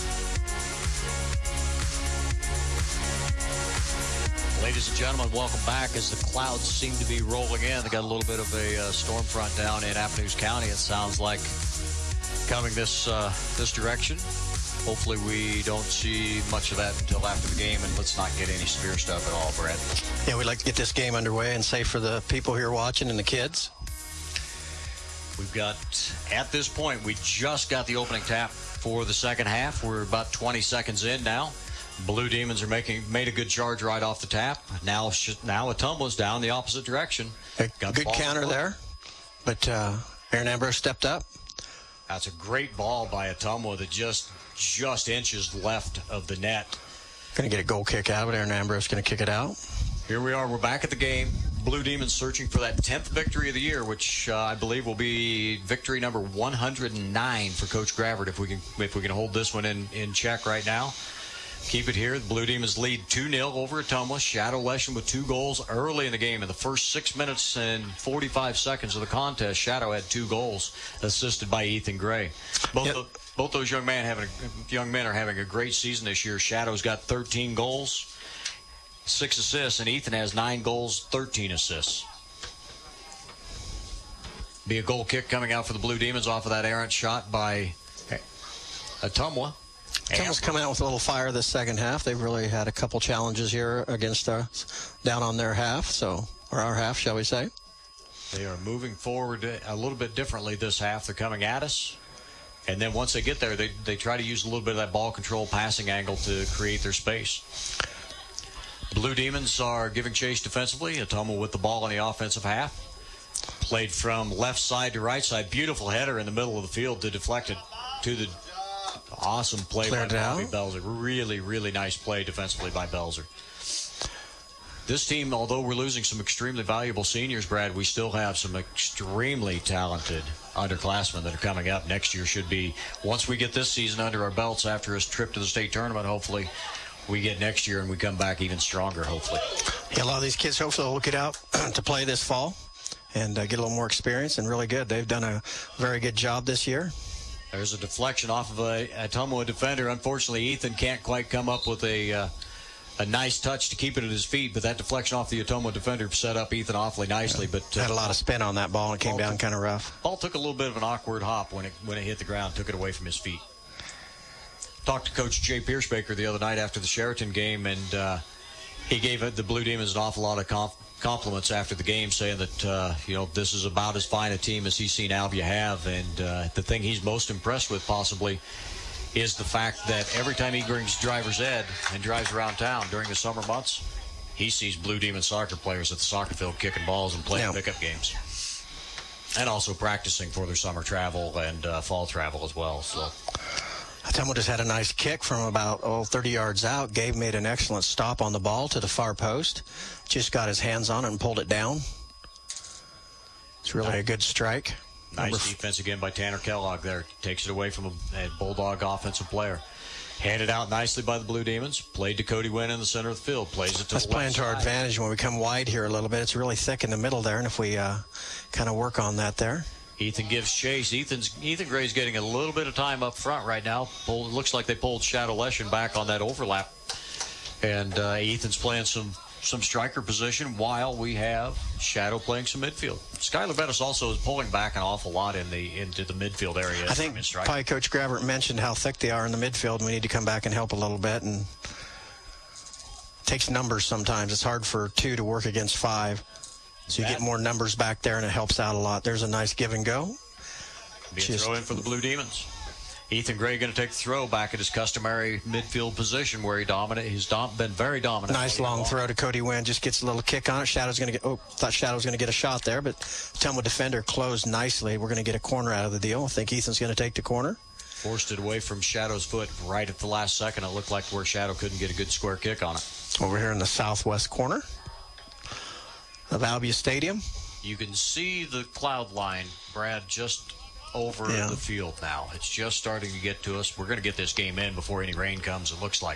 Speaker 1: Ladies and gentlemen, welcome back as the clouds seem to be rolling in. They got a little bit of a uh, storm front down in Appanoose County, it sounds like, coming this uh, this direction. Hopefully we don't see much of that until after the game, and let's not get any severe stuff at all, Brad.
Speaker 2: Yeah, we'd like to get this game underway and safe for the people here watching and the kids.
Speaker 1: We've got, at this point, we just got the opening tap for the second half. We're about twenty seconds in now. Blue Demons are making made a good charge right off the tap. Now, now Ottumwa's down the opposite direction.
Speaker 2: A
Speaker 1: got
Speaker 2: good
Speaker 1: the
Speaker 2: counter there, but uh, Aaron Ambrose stepped up.
Speaker 1: That's a great ball by Ottumwa that just just inches left of the net.
Speaker 2: Going to get a goal kick out of it. Aaron Ambrose going to kick it out.
Speaker 1: Here we are. We're back at the game. Blue Demons searching for that tenth victory of the year, which uh, I believe will be victory number one hundred nine for Coach Gravert if we can if we can hold this one in, in check right now. Keep it here. The Blue Demons lead two nil over Ottumwa. Shadow Leshen with two goals early in the game. In the first six minutes and forty-five seconds of the contest, Shadow had two goals, assisted by Ethan Gray. Both yep. the, both those young men having a, young men are having a great season this year. Shadow's got thirteen goals, six assists, and Ethan has nine goals, thirteen assists. Be a goal kick coming out for the Blue Demons off of that errant shot by Ottumwa.
Speaker 2: Ottumwa's coming out with a little fire this second half. They've really had a couple challenges here against us down on their half, so or our half, shall we say.
Speaker 1: They are moving forward a little bit differently this half. They're coming at us. And then once they get there, they, they try to use a little bit of that ball control passing angle to create their space. Blue Demons are giving chase defensively. Ottumwa with the ball in the offensive half. Played from left side to right side. Beautiful header in the middle of the field to deflect it to the awesome play
Speaker 2: Cleared
Speaker 1: by Bobby
Speaker 2: out.
Speaker 1: Belzer. Really, really nice play defensively by Belzer. This team, although we're losing some extremely valuable seniors, Brad, we still have some extremely talented underclassmen that are coming up. Next year should be, once we get this season under our belts after a trip to the state tournament, hopefully we get next year and we come back even stronger, hopefully.
Speaker 2: Yeah, a lot of these kids hopefully will get out to play this fall and uh, get a little more experience, and really good. They've done a very good job this year.
Speaker 1: There's a deflection off of a, a Ottumwa defender. Unfortunately, Ethan can't quite come up with a uh, a nice touch to keep it at his feet, but that deflection off the Ottumwa defender set up Ethan awfully nicely.
Speaker 2: Yeah.
Speaker 1: But uh,
Speaker 2: had a lot of spin on that ball and it came down kind of rough.
Speaker 1: Ball took a little bit of an awkward hop when it when it hit the ground, took it away from his feet. Talked to Coach Jay Piercebaker the other night after the Sheraton game, and uh, he gave the Blue Demons an awful lot of comp- compliments after the game, saying that uh, you know this is about as fine a team as he's seen Albia have, and uh, the thing he's most impressed with possibly is the fact that every time he brings driver's ed and drives around town during the summer months, he sees Blue Demon soccer players at the soccer field kicking balls and playing yeah. pickup games, and also practicing for their summer travel and uh, fall travel as well. So.
Speaker 2: Ottumwa just had a nice kick from about oh, thirty yards out. Gabe made an excellent stop on the ball to the far post. Just got his hands on it and pulled it down. It's really a good strike.
Speaker 1: Nice Number defense again by Tanner Kellogg there. Takes it away from a, a Bulldog offensive player. Handed out nicely by the Blue Demons. Played to Cody Wynn in the center of the field. Plays it to
Speaker 2: Let's
Speaker 1: the left
Speaker 2: play into our
Speaker 1: side.
Speaker 2: advantage when we come wide here a little bit. It's really thick in the middle there, and if we uh, kind of work on that there.
Speaker 1: Ethan gives chase. Ethan's Ethan Gray's getting a little bit of time up front right now. Pulled, looks like they pulled Shadow Leshen back on that overlap. And uh, Ethan's playing some, some striker position while we have Shadow playing some midfield. Skylar Bettis also is pulling back an awful lot in the into the midfield area.
Speaker 2: I think probably Coach Gravert mentioned how thick they are in the midfield, and we need to come back and help a little bit. And it takes numbers sometimes. It's hard for two to work against five. So you get more numbers back there, and it helps out a lot. There's a nice give and go.
Speaker 1: Be a throw in for the Blue Demons. Ethan Gray going to take the throw back at his customary midfield position where he dominate. He's dom- been very dominant.
Speaker 2: Nice long throw to Cody Wynn. Just gets a little kick on it. Shadow's going to get. Oh, thought Shadow was going to get a shot there, but Ottumwa defender closed nicely. We're going to get a corner out of the deal. I think Ethan's going to take the corner.
Speaker 1: Forced it away from Shadow's foot right at the last second. It looked like where Shadow couldn't get a good square kick on it.
Speaker 2: Over here in the southwest corner of Albia Stadium.
Speaker 1: You can see the cloud line, Brad, just over
Speaker 2: yeah.
Speaker 1: the field now. It's just starting to get to us. We're going to get this game in before any rain comes, it looks like.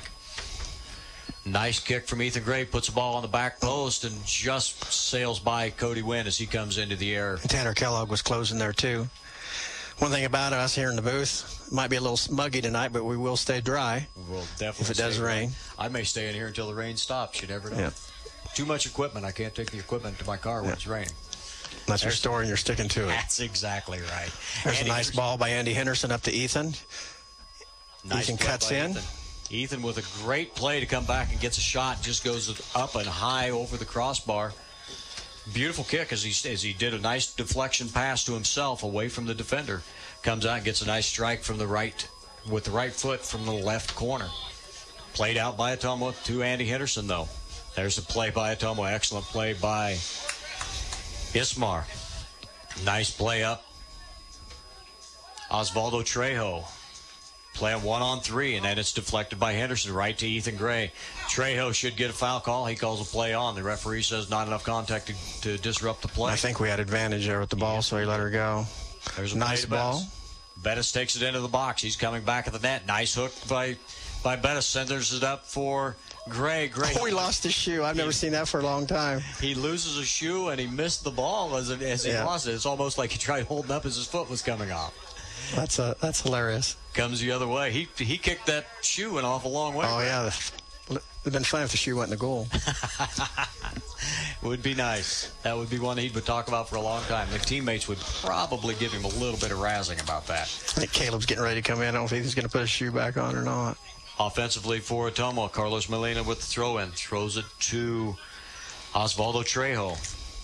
Speaker 1: Nice kick from Ethan Gray. Puts the ball on the back post and just sails by Cody Wynn as he comes into the air.
Speaker 2: And Tanner Kellogg was closing there, too. One thing about us here in the booth, it might be a little smuggy tonight, but we will stay dry.
Speaker 1: We'll definitely
Speaker 2: if it does rain.
Speaker 1: I may stay in here until the rain stops. You never know.
Speaker 2: Yeah.
Speaker 1: Too much equipment. I can't take the equipment to my car when yeah. it's raining.
Speaker 2: That's There's, your story, and you're sticking to it.
Speaker 1: That's exactly right.
Speaker 2: There's
Speaker 1: Andy
Speaker 2: a nice
Speaker 1: Henderson.
Speaker 2: ball by Andy Henderson up to Ethan.
Speaker 1: Nice
Speaker 2: Ethan cuts in.
Speaker 1: Ethan. Ethan with a great play to come back and gets a shot. Just goes up and high over the crossbar. Beautiful kick as he, as he did a nice deflection pass to himself away from the defender. Comes out and gets a nice strike from the right, with the right foot from the left corner. Played out by Ottumwa to Andy Henderson, though. There's a play by Ottumwa. Excellent play by Ismar. Nice play up. Osvaldo Trejo. Playing one on three, and then it's deflected by Henderson right to Ethan Gray. Trejo should get a foul call. He calls a play on. The referee says not enough contact to, to disrupt the play.
Speaker 2: I think we had advantage there with the ball, so he let her go.
Speaker 1: There's a
Speaker 2: nice ball.
Speaker 1: Bettis takes it into the box. He's coming back at the net. Nice hook by by Bettis. Senders it up for Gray. Gray.
Speaker 2: Oh, he lost his shoe. I've never seen that for a long time.
Speaker 1: He loses a shoe, and he missed the ball as, it, as he
Speaker 2: Yeah.
Speaker 1: lost it. It's almost like he tried holding up as his foot was coming off.
Speaker 2: That's a, that's hilarious.
Speaker 1: Comes the other way. He he kicked that shoe and off a long way.
Speaker 2: Oh, yeah. It'd have been fun if the shoe went in the goal.
Speaker 1: Would be nice. That would be one he would talk about for a long time. The teammates would probably give him a little bit of razzing about that.
Speaker 2: I think Caleb's getting ready to come in. I don't know if he's going to put his shoe back on or not.
Speaker 1: Offensively for Ottumwa, Carlos Molina with the throw-in. Throws it to Osvaldo Trejo.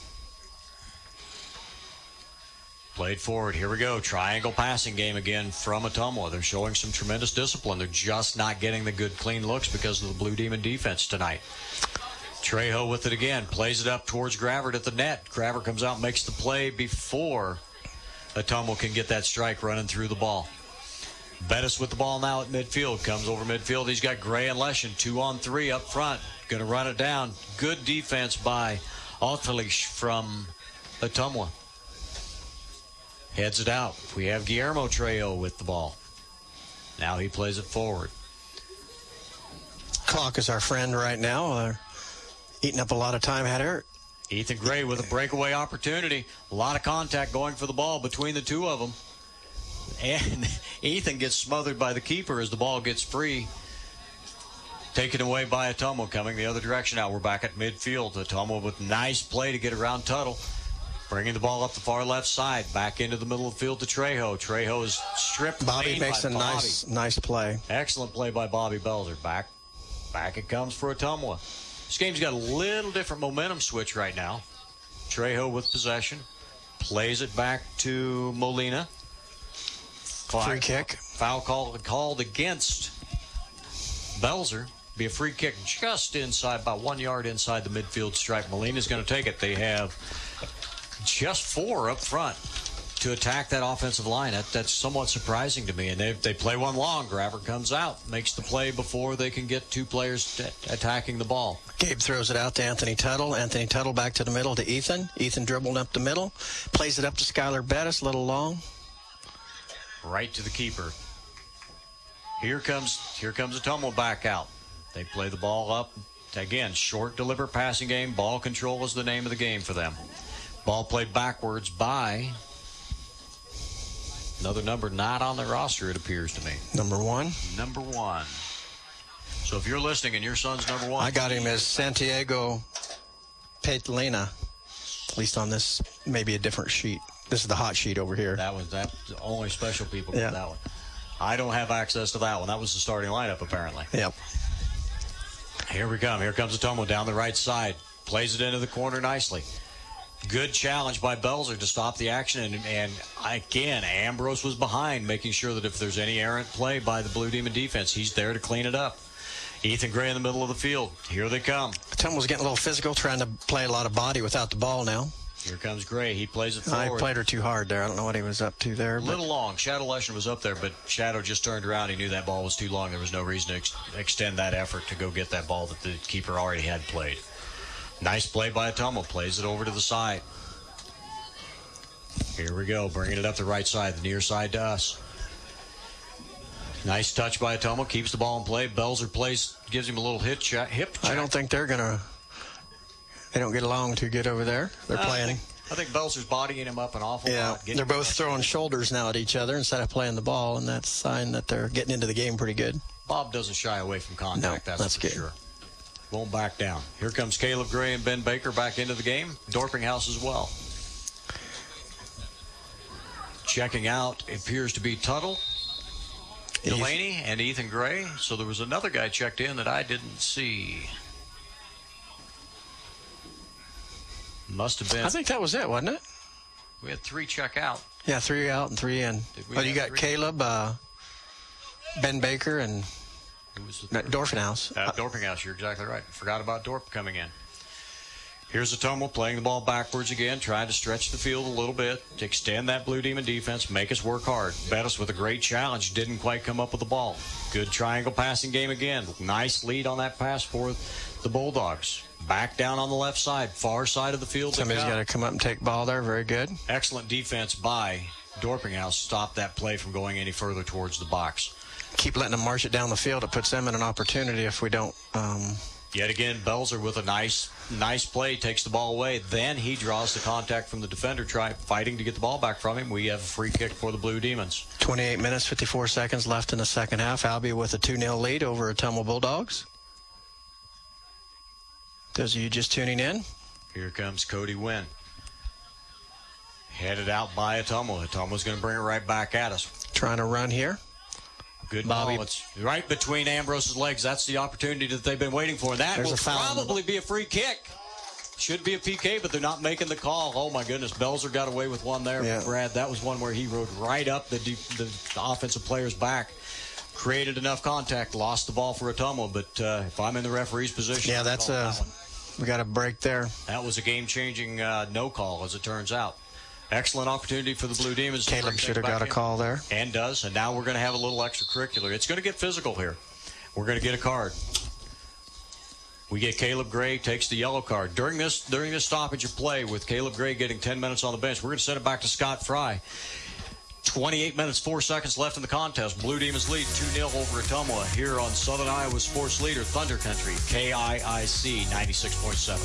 Speaker 1: Played forward. Here we go. Triangle passing game again from Ottumwa. They're showing some tremendous discipline. They're just not getting the good, clean looks because of the Blue Demon defense tonight. Trejo with it again. Plays it up towards Gravert at the net. Gravert comes out and makes the play before Ottumwa can get that strike running through the ball. Bettis with the ball now at midfield. Comes over midfield. He's got Gray and Leshin. Two on three up front. Going to run it down. Good defense by Altfelich from Ottumwa. Heads it out. We have Guillermo Trejo with the ball. Now he plays it forward.
Speaker 2: Clock is our friend right now. Uh, eating up a lot of time at her.
Speaker 1: Ethan Gray with a breakaway opportunity. A lot of contact going for the ball between the two of them. And Ethan gets smothered by the keeper as the ball gets free. Taken away by Ottumwa, coming the other direction now. We're back at midfield. Ottumwa with nice play to get around Tuttle. Bringing the ball up the far left side. Back into the middle of the field to Trejo. Trejo is stripped.
Speaker 2: Bobby makes a
Speaker 1: Bobby.
Speaker 2: nice nice play.
Speaker 1: Excellent play by Bobby Belzer. Back, back it comes for Ottumwa. This game's got a little different momentum switch right now. Trejo with possession. Plays it back to Molina. Foul,
Speaker 2: Free kick.
Speaker 1: Foul call called against Belzer. Be a free kick just inside, about one yard inside the midfield stripe. Molina's going to take it. They have just four up front to attack that offensive line. That, that's somewhat surprising to me. And they, they play one long. Gravert comes out, makes the play before they can get two players t- attacking the ball.
Speaker 2: Gabe throws it out to Anthony Tuttle. Anthony Tuttle back to the middle to Ethan. Ethan dribbled up the middle. Plays it up to Skylar Bettis, a little long.
Speaker 1: Right to the keeper. Here comes here comes Ottumwa back out. They play the ball up. Again, short, deliberate passing game. Ball control is the name of the game for them. Ball played backwards by another number not on the roster, it appears to me.
Speaker 2: Number one.
Speaker 1: Number one. So if you're listening and your son's number one.
Speaker 2: I got him as Santiago Petlina, at least on this, maybe a different sheet. This is the hot sheet over here.
Speaker 1: That was that. Only special people get
Speaker 2: Yeah.
Speaker 1: that one. I don't have access to that one. That was the starting lineup, apparently.
Speaker 2: Yep.
Speaker 1: Here we come. Here comes Ottumwa down the right side. Plays it into the corner nicely. Good challenge by Belzer to stop the action. And, and again, Ambrose was behind, making sure that if there's any errant play by the Blue Demon defense, he's there to clean it up. Ethan Gray in the middle of the field. Here they come.
Speaker 2: Ottumwa was getting a little physical, trying to play a lot of body without the ball now.
Speaker 1: Here comes Gray. He plays it
Speaker 2: I
Speaker 1: forward.
Speaker 2: played her too hard there. I don't know what he was up to there.
Speaker 1: A little long. Shadow Leshin was up there, but Shadow just turned around. He knew that ball was too long. There was no reason to ex- extend that effort to go get that ball that the keeper already had played. Nice play by Ottumwa. Plays it over to the side. Here we go. Bringing it up the right side, the near side to us. Nice touch by Ottumwa. Keeps the ball in play. Belzer plays, gives him a little hit check, hip check.
Speaker 2: I don't think they're going to... They don't get along too good over there. They're
Speaker 1: Uh,
Speaker 2: playing.
Speaker 1: I think Belzer's bodying him up an awful
Speaker 2: Yeah,
Speaker 1: lot.
Speaker 2: they're both throwing shoulders now at each other instead of playing the ball, and that's a sign that they're getting into the game pretty good.
Speaker 1: Bob doesn't shy away from contact,
Speaker 2: No,
Speaker 1: that's,
Speaker 2: that's
Speaker 1: for
Speaker 2: good.
Speaker 1: sure. Won't back down. Here comes Caleb Gray and Ben Baker back into the game. Dorpinghouse as well. Checking out appears to be Tuttle, Delaney, and Ethan Gray. So there was another guy checked in that I didn't see. Must have been.
Speaker 2: I think that was it, wasn't it?
Speaker 1: We had three check out.
Speaker 2: Yeah, three out and three in. Oh, you got
Speaker 1: three?
Speaker 2: Caleb, uh, Ben Baker, and
Speaker 1: Who was the
Speaker 2: Dorfenhouse.
Speaker 1: Uh, Dorpinghouse, you're exactly right. Forgot about Dorp coming in. Here's Atomo playing the ball backwards again, trying to stretch the field a little bit to extend that Blue Demon defense, make us work hard. Bettis with a great challenge, didn't quite come up with the ball. Good triangle passing game again. Nice lead on that pass for the Bulldogs. Back down on the left side, far side of the field.
Speaker 2: Somebody's got to come up and take ball there. Very good.
Speaker 1: Excellent defense by Dorpinghouse. Stopped that play from going any further towards the box.
Speaker 2: Keep letting them march it down the field. It puts them in an opportunity if we don't... Um,
Speaker 1: Yet again, Belzer with a nice nice play, takes the ball away. Then he draws the contact from the defender, try, fighting to get the ball back from him. We have a free kick for the Blue Demons.
Speaker 2: twenty-eight minutes, fifty-four seconds left in the second half. Albia with a two nil lead over Atomo Bulldogs. Those of you just tuning in.
Speaker 1: Here comes Cody Wynn. Headed out by Atomo. Atomo's going to bring it right back at us.
Speaker 2: Trying to run here.
Speaker 1: Good
Speaker 2: Bobby.
Speaker 1: ball. It's right between Ambrose's legs. That's the opportunity that they've been waiting for. That
Speaker 2: There's
Speaker 1: will
Speaker 2: a foul.
Speaker 1: probably be a free kick. Should be a P K, but they're not making the call. Oh, my goodness. Belzer got away with one there.
Speaker 2: Yeah.
Speaker 1: Brad, that was one where he rode right up the, deep, the, the offensive player's back. Created enough contact. Lost the ball for Atomo, but uh, if I'm in the referee's position...
Speaker 2: Yeah, that's a...
Speaker 1: That,
Speaker 2: we got a break there.
Speaker 1: that was a game-changing uh, no call, as it turns out. Excellent opportunity for the Blue Demons.
Speaker 2: Caleb should have got a call there.
Speaker 1: And does. And now we're going to have a little extracurricular. It's going to get physical here. We're going to get a card. We get Caleb Gray, takes the yellow card. During this during this stoppage of play, with Caleb Gray getting ten minutes on the bench, we're going to send it back to Scott Fry. twenty-eight minutes, four seconds left in the contest. Blue Demons lead two nil over Ottumwa here on Southern Iowa Sports Leader, Thunder Country, K I I C ninety-six point seven.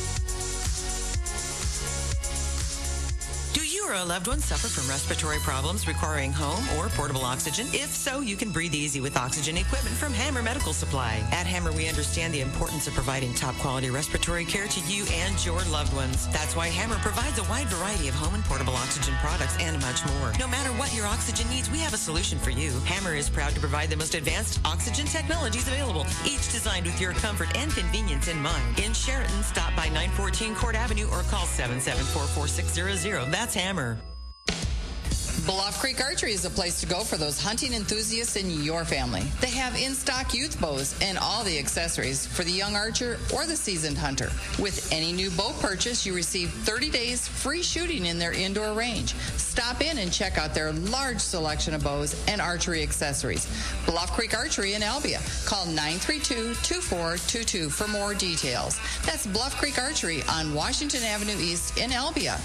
Speaker 24: Do you or a loved one suffer from respiratory problems requiring home or portable oxygen? If so, you can breathe easy with oxygen equipment from Hammer Medical Supply. At Hammer, we understand the importance of providing top-quality respiratory care to you and your loved ones. That's why Hammer provides a wide variety of home and portable oxygen products and much more. No matter what your oxygen needs, we have a solution for you. Hammer is proud to provide the most advanced oxygen technologies available, each designed with your comfort and convenience in mind. In Sheraton, stop by nine fourteen Court Avenue or call seven seven four, four six zero zero. That's Hammer.
Speaker 9: Bluff Creek Archery is a place to go for those hunting enthusiasts in your family. They have in-stock youth bows and all the accessories for the young archer or the seasoned hunter. With any new bow purchase, you receive thirty days free shooting in their indoor range. Stop in and check out their large selection of bows and archery accessories. Bluff Creek Archery in Albia. Call nine three two, two four two two for more details. That's Bluff Creek Archery on Washington Avenue East in Albia.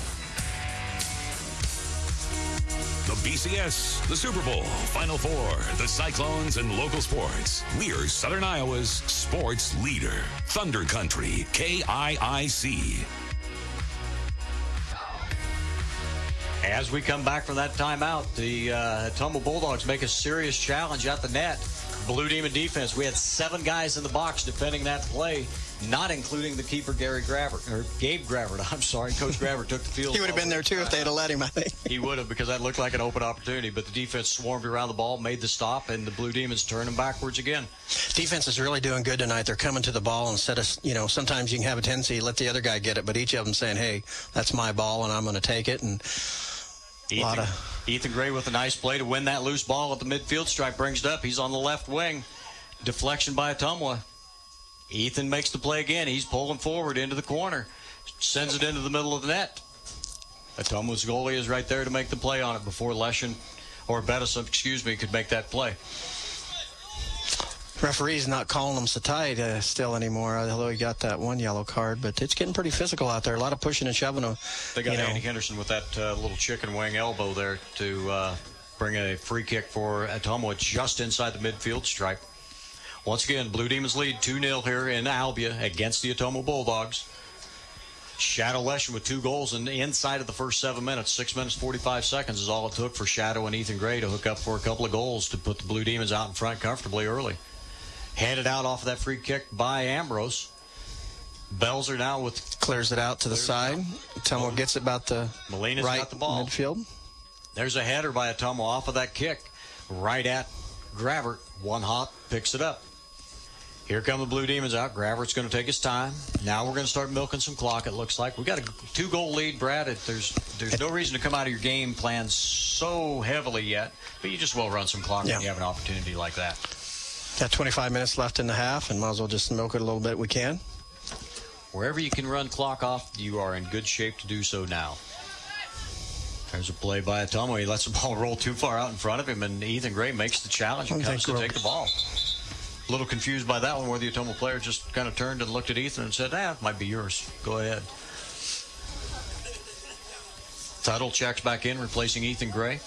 Speaker 8: The B C S, the Super Bowl, Final Four, the Cyclones, and local sports. We're Southern Iowa's sports leader. Thunder Country, K I I C.
Speaker 1: As we come back from that timeout, the uh, Tumble Bulldogs make a serious challenge at the net. Blue Demon defense, we had seven guys in the box defending that play, not including the keeper, Gary Gravert, or Gabe Gravert. I'm sorry, Coach Gravert took the field.
Speaker 2: He would have been there, too, if they'd have let him, I think.
Speaker 1: He would have, because that looked like an open opportunity, but the defense swarmed around the ball, made the stop, and the Blue Demons turned them backwards again.
Speaker 2: Defense is really doing good tonight. They're coming to the ball instead of, you know, sometimes you can have a tendency to let the other guy get it, but each of them saying, hey, that's my ball, and I'm going to take it, and a
Speaker 1: Ethan,
Speaker 2: lot of...
Speaker 1: Ethan Gray with a nice play to win that loose ball at the midfield stripe, brings it up. He's on the left wing. Deflection by Ottumwa. Ethan makes the play again. He's pulling forward into the corner. Sends it into the middle of the net. Ottumwa's goalie is right there to make the play on it before Leshen, or Bettis, excuse me, could make that play.
Speaker 2: Referee's not calling them so tight uh, still anymore, although he got that one yellow card. But it's getting pretty physical out there. A lot of pushing and shoving. Uh,
Speaker 1: They got
Speaker 2: you know.
Speaker 1: Andy Henderson with that uh, little chicken wing elbow there to uh, bring a free kick for Ottumwa just inside the midfield stripe. Once again, Blue Demons lead two nil here in Albia against the Ottumwa Bulldogs. Shadow Leshen with two goals and inside of the first seven minutes. Six minutes, forty-five seconds is all it took for Shadow and Ethan Gray to hook up for a couple of goals to put the Blue Demons out in front comfortably early. Handed out off of that free kick by Ambrose. Belzer now with...
Speaker 2: Clears it out to the side. Ottumwa gets it about the
Speaker 1: Molina's
Speaker 2: right
Speaker 1: got the ball.
Speaker 2: midfield.
Speaker 1: There's a header by Ottumwa off of that kick right at Gravert. One hop picks it up. Here come the Blue Demons out. Gravert's going to take his time. Now we're going to start milking some clock, it looks like. We got a two-goal lead, Brad. It, there's there's no reason to come out of your game plan so heavily yet, but you just will run some clock
Speaker 2: yeah.
Speaker 1: when you have an opportunity like that.
Speaker 2: Got twenty-five minutes left in the half, and might as well just milk it a little bit we can.
Speaker 1: Wherever you can run clock off, you are in good shape to do so now. There's a play by Atomo. He lets the ball roll too far out in front of him, and Ethan Gray makes the challenge and comes to take the ball. A little confused by that one, where the Atomo player just kind of turned and looked at Ethan and said, ah, it might be yours. Go ahead. Tuttle checks back in, replacing Ethan Gray.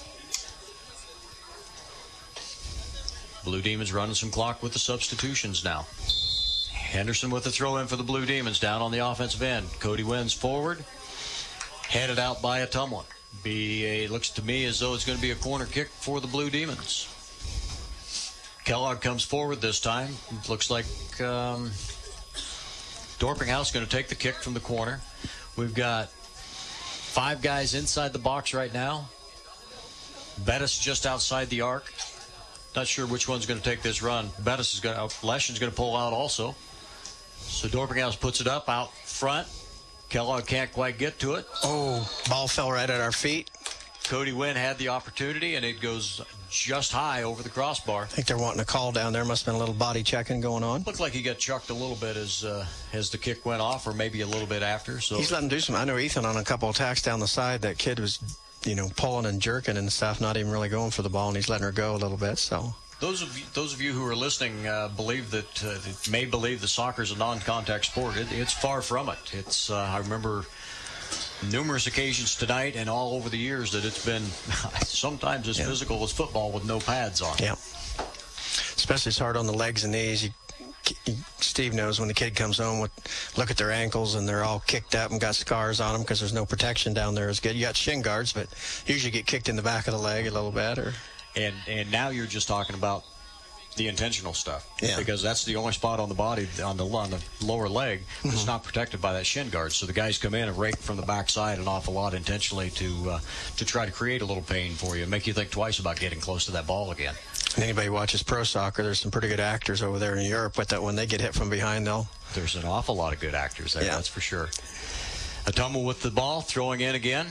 Speaker 1: Blue Demons running some clock with the substitutions now. Henderson with the throw in for the Blue Demons down on the offensive end. Cody Wins forward. Headed out by Atomo. Be a, looks to me as though it's going to be a corner kick for the Blue Demons. Kellogg comes forward this time. It looks like um, Dorpinghouse going to take the kick from the corner. We've got five guys inside the box right now. Bettis just outside the arc. Not sure which one's going to take this run. Bettis is going to, Leschen's going to pull out also. So Dorpinghouse puts it up out front. Kellogg can't quite get to it.
Speaker 2: Oh, ball fell right at our feet.
Speaker 1: Cody Wynn had the opportunity, and it goes just high over the crossbar.
Speaker 2: I think they're wanting a call down there. Must have been a little body checking going on.
Speaker 1: Looked like he got chucked a little bit as uh, as the kick went off, or maybe a little bit after. So
Speaker 2: he's letting him do some. I know Ethan on a couple of attacks down the side. That kid was, you know, pulling and jerking and stuff, not even really going for the ball, and he's letting her go a little bit. So.
Speaker 1: Those of you, those of you who are listening uh, believe that uh, may believe the soccer is a non-contact sport. It, it's far from it. It's uh, I remember numerous occasions tonight and all over the years that it's been sometimes as yeah. physical as football with no pads on.
Speaker 2: Yeah. Especially it's hard on the legs and knees. You, you, Steve knows when the kid comes home with look at their ankles and they're all kicked up and got scars on them because there's no protection down there as good. You got shin guards, but usually get kicked in the back of the leg a little bit or.
Speaker 1: And and now you're just talking about the intentional stuff,
Speaker 2: yeah.
Speaker 1: because that's the only spot on the body, on the on the lower leg, mm-hmm. that's not protected by that shin guard. So the guys come in and rake from the backside an awful lot intentionally to uh, to try to create a little pain for you, make you think twice about getting close to that ball again.
Speaker 2: And anybody who watches pro soccer, there's some pretty good actors over there in Europe, but that when they get hit from behind, they'll.
Speaker 1: There's an awful lot of good actors there,
Speaker 2: yeah.
Speaker 1: that's for sure. A tumble with the ball, throwing in again.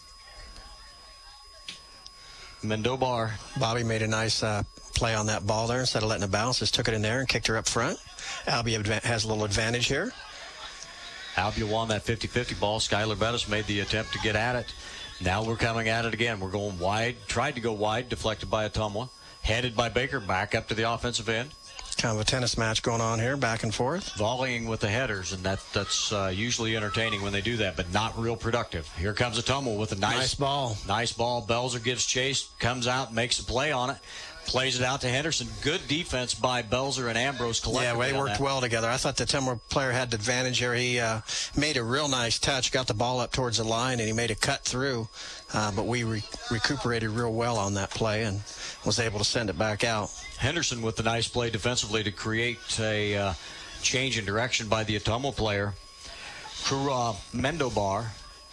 Speaker 1: Mendobar.
Speaker 2: Bobby made a nice uh, play on that ball there. Instead of letting it bounce, just took it in there and kicked her up front. Albia has a little advantage here.
Speaker 1: Albia won that fifty-fifty ball. Skylar Bettis made the attempt to get at it. Now we're coming at it again. We're going wide. Tried to go wide, deflected by Atumwa. Headed by Baker, back up to the offensive end.
Speaker 2: Kind of a tennis match going on here, back and forth.
Speaker 1: Volleying with the headers, and that that's uh, usually entertaining when they do that, but not real productive. Here comes a tumble with a nice,
Speaker 2: nice ball.
Speaker 1: Nice ball. Belzer gives chase, comes out, makes a play on it, plays it out to Henderson. Good defense by Belzer and Ambrose collectively.
Speaker 2: Yeah, they worked well together. I thought the Tumble player had the advantage here. He uh, made a real nice touch, got the ball up towards the line, and he made a cut through. Uh, but we re- recuperated real well on that play and was able to send it back out.
Speaker 1: Henderson with the nice play defensively to create a uh, change in direction by the Atomo player. Kura Mendobar.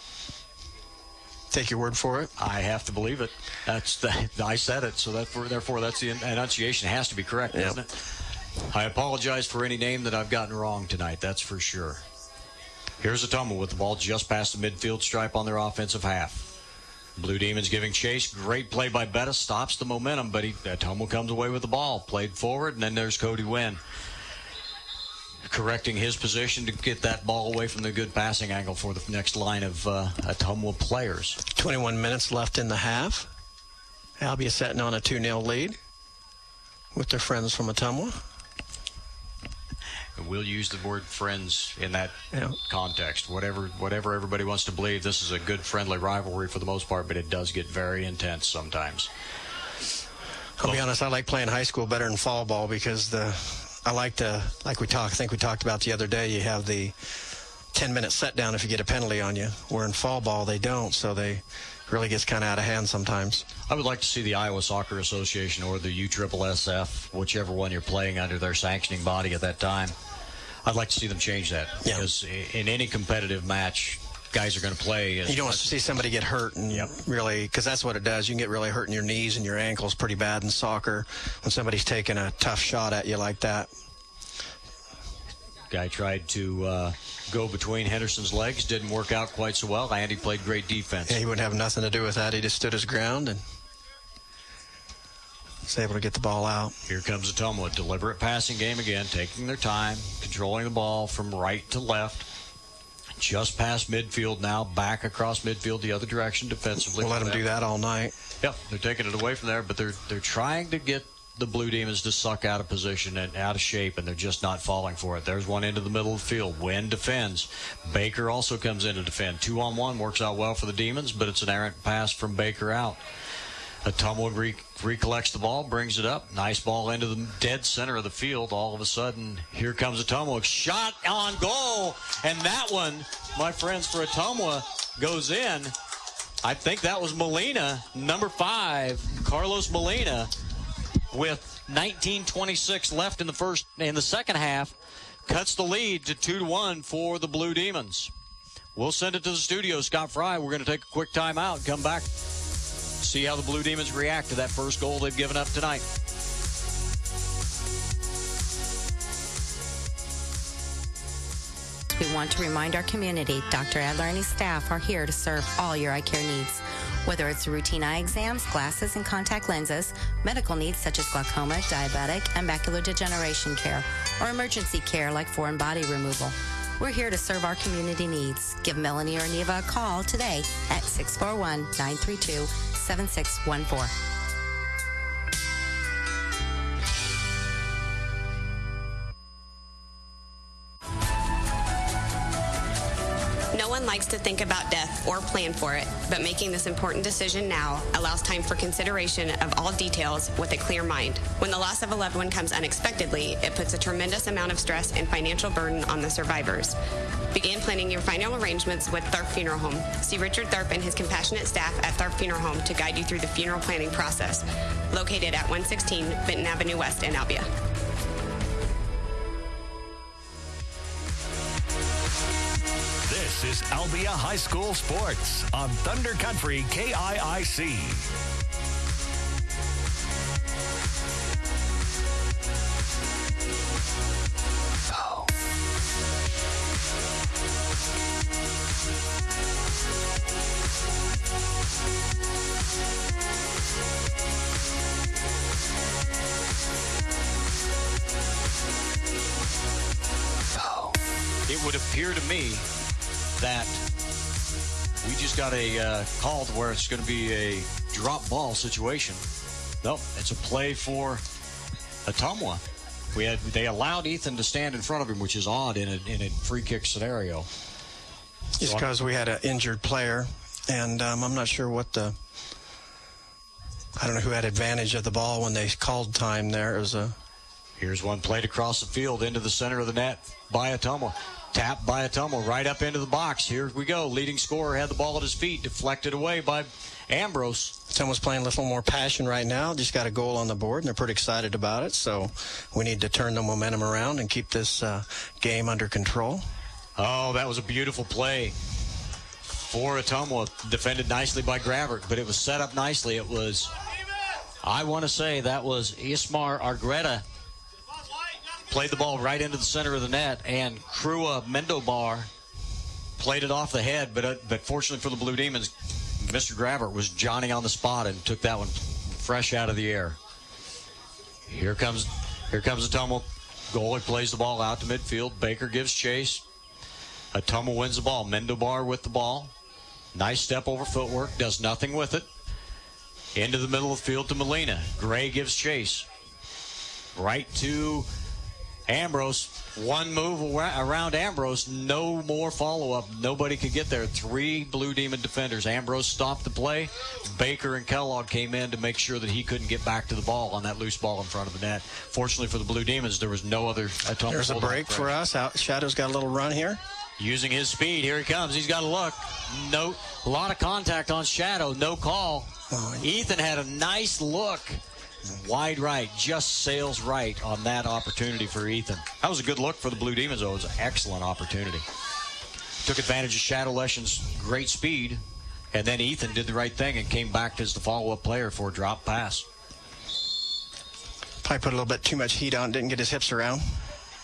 Speaker 2: Take your word for it.
Speaker 1: I have to believe it. That's the, I said it, so that for, therefore that's the enunciation has to be correct, yep. Doesn't it? I apologize for any name that I've gotten wrong tonight, that's for sure. Here's Atomo with the ball just past the midfield stripe on their offensive half. Blue Demons giving chase. Great play by Bettis. Stops the momentum, but he, Atomo comes away with the ball. Played forward, and then there's Cody Wynn correcting his position to get that ball away from the good passing angle for the next line of uh, Atomo players.
Speaker 2: twenty-one minutes left in the half. Albia sitting on a two nil lead with their friends from Atomo.
Speaker 1: We'll use the word friends in that
Speaker 2: yeah.
Speaker 1: context. Whatever whatever everybody wants to believe, this is a good friendly rivalry for the most part, but it does get very intense sometimes.
Speaker 2: I'll well, be honest, I like playing high school better than fall ball because the I like to, like we talked, I think we talked about the other day, you have the ten-minute set down if you get a penalty on you, where in fall ball they don't, so they really gets kind of out of hand sometimes.
Speaker 1: I would like to see the Iowa Soccer Association or the U S S S F, whichever one you're playing under their sanctioning body at that time, I'd like to see them change that.
Speaker 2: Yeah.
Speaker 1: Because in any competitive match, guys are going to play.
Speaker 2: You don't want to see somebody get hurt and
Speaker 1: yep.
Speaker 2: really, because that's what it does. You can get really hurt in your knees and your ankles pretty bad in soccer when somebody's taking a tough shot at you like that.
Speaker 1: Guy tried to uh, go between Henderson's legs. Didn't work out quite so well. Andy played great defense.
Speaker 2: Yeah, he wouldn't have nothing to do with that. He just stood his ground and was able to get the ball out.
Speaker 1: Here comes Ottumwa. Deliberate passing game again, taking their time, controlling the ball from right to left. Just past midfield now, back across midfield the other direction defensively.
Speaker 2: We'll let them do that all night.
Speaker 1: Yep, they're taking it away from there, but they're they're trying to get the Blue Demons to suck out of position and out of shape, and they're just not falling for it. There's one into the middle of the field. Wynn defends. Baker also comes in to defend. Two on one works out well for the Demons, but it's an errant pass from Baker out. Ottumwa re- recollects the ball, brings it up. Nice ball into the dead center of the field. All of a sudden, here comes Ottumwa. Shot on goal. And that one, my friends, for Ottumwa goes in. I think that was Molina, number five, Carlos Molina, with nineteen twenty-six left in the first, in the second half, cuts the lead to two to one for the Blue Demons. We'll send it to the studio. Scott Fry, we're going to take a quick timeout and come back. See how the Blue Demons react to that first goal they've given up tonight.
Speaker 7: We want to remind our community, Doctor Adler and his staff are here to serve all your eye care needs. Whether it's routine eye exams, glasses, and contact lenses, medical needs such as glaucoma, diabetic, and macular degeneration care, or emergency care like foreign body removal. We're here to serve our community needs. Give Melanie or Neva a call today at six four one, nine three two, seven six one four.
Speaker 10: No one likes to think about death or plan for it, but making this important decision now allows time for consideration of all details with a clear mind. When the loss of a loved one comes unexpectedly, it puts a tremendous amount of stress and financial burden on the survivors. Begin planning your final arrangements with Tharp Funeral Home. See Richard Tharp and his compassionate staff at Tharp Funeral Home to guide you through the funeral planning process. Located at one sixteen Benton Avenue West in Albia.
Speaker 5: This is Albia High School Sports on Thunder Country K I I C.
Speaker 1: It would appear to me that we just got a uh, call to where it's going to be a drop ball situation. Nope, it's a play for Ottumwa. We had they allowed Ethan to stand in front of him, which is odd in a in a free kick scenario.
Speaker 2: Just because we had an injured player, and um, I'm not sure what the I don't know who had advantage of the ball when they called time there. It was a
Speaker 1: Here's one played across the field into the center of the net by Ottumwa. Tapped by Ottumwa right up into the box. Here we go. Leading scorer had the ball at his feet, deflected away by Ambrose.
Speaker 2: Ottumwa's playing a little more passion right now. Just got a goal on the board, and they're pretty excited about it. So we need to turn the momentum around and keep this uh, game under control.
Speaker 1: Oh, that was a beautiful play for Ottumwa. Defended nicely by Gravert, but it was set up nicely. It was, I want to say, that was Ismar Argueta. Played the ball right into the center of the net, and Krua Mendobar played it off the head, but uh, but fortunately for the Blue Demons, Mister Gravert was Johnny on the spot and took that one fresh out of the air. Here comes here comes Ottumwa. Goalie plays the ball out to midfield. Baker gives chase. Ottumwa wins the ball. Mendobar with the ball. Nice step over footwork. Does nothing with it. Into the middle of the field to Molina. Gray gives chase. Right to Ambrose. One move around Ambrose. No more follow-up. Nobody could get there. Three Blue Demon defenders. Ambrose stopped the play. Baker and Kellogg came in to make sure that he couldn't get back to the ball on that loose ball in front of the net. Fortunately for the Blue Demons, there was no other.
Speaker 2: There's a break for us. Out, Shadow's got a little run here.
Speaker 1: Using his speed. Here he comes. He's got a look. No, a lot of contact on Shadow. No call. Oh, Ethan had a nice look. Wide right, just sails right on that opportunity for Ethan. That was a good look for the Blue Demons, though. It was an excellent opportunity. Took advantage of Shadow Leshen's great speed, and then Ethan did the right thing and came back as the follow-up player for a drop pass.
Speaker 2: Probably put a little bit too much heat on, didn't get his hips around.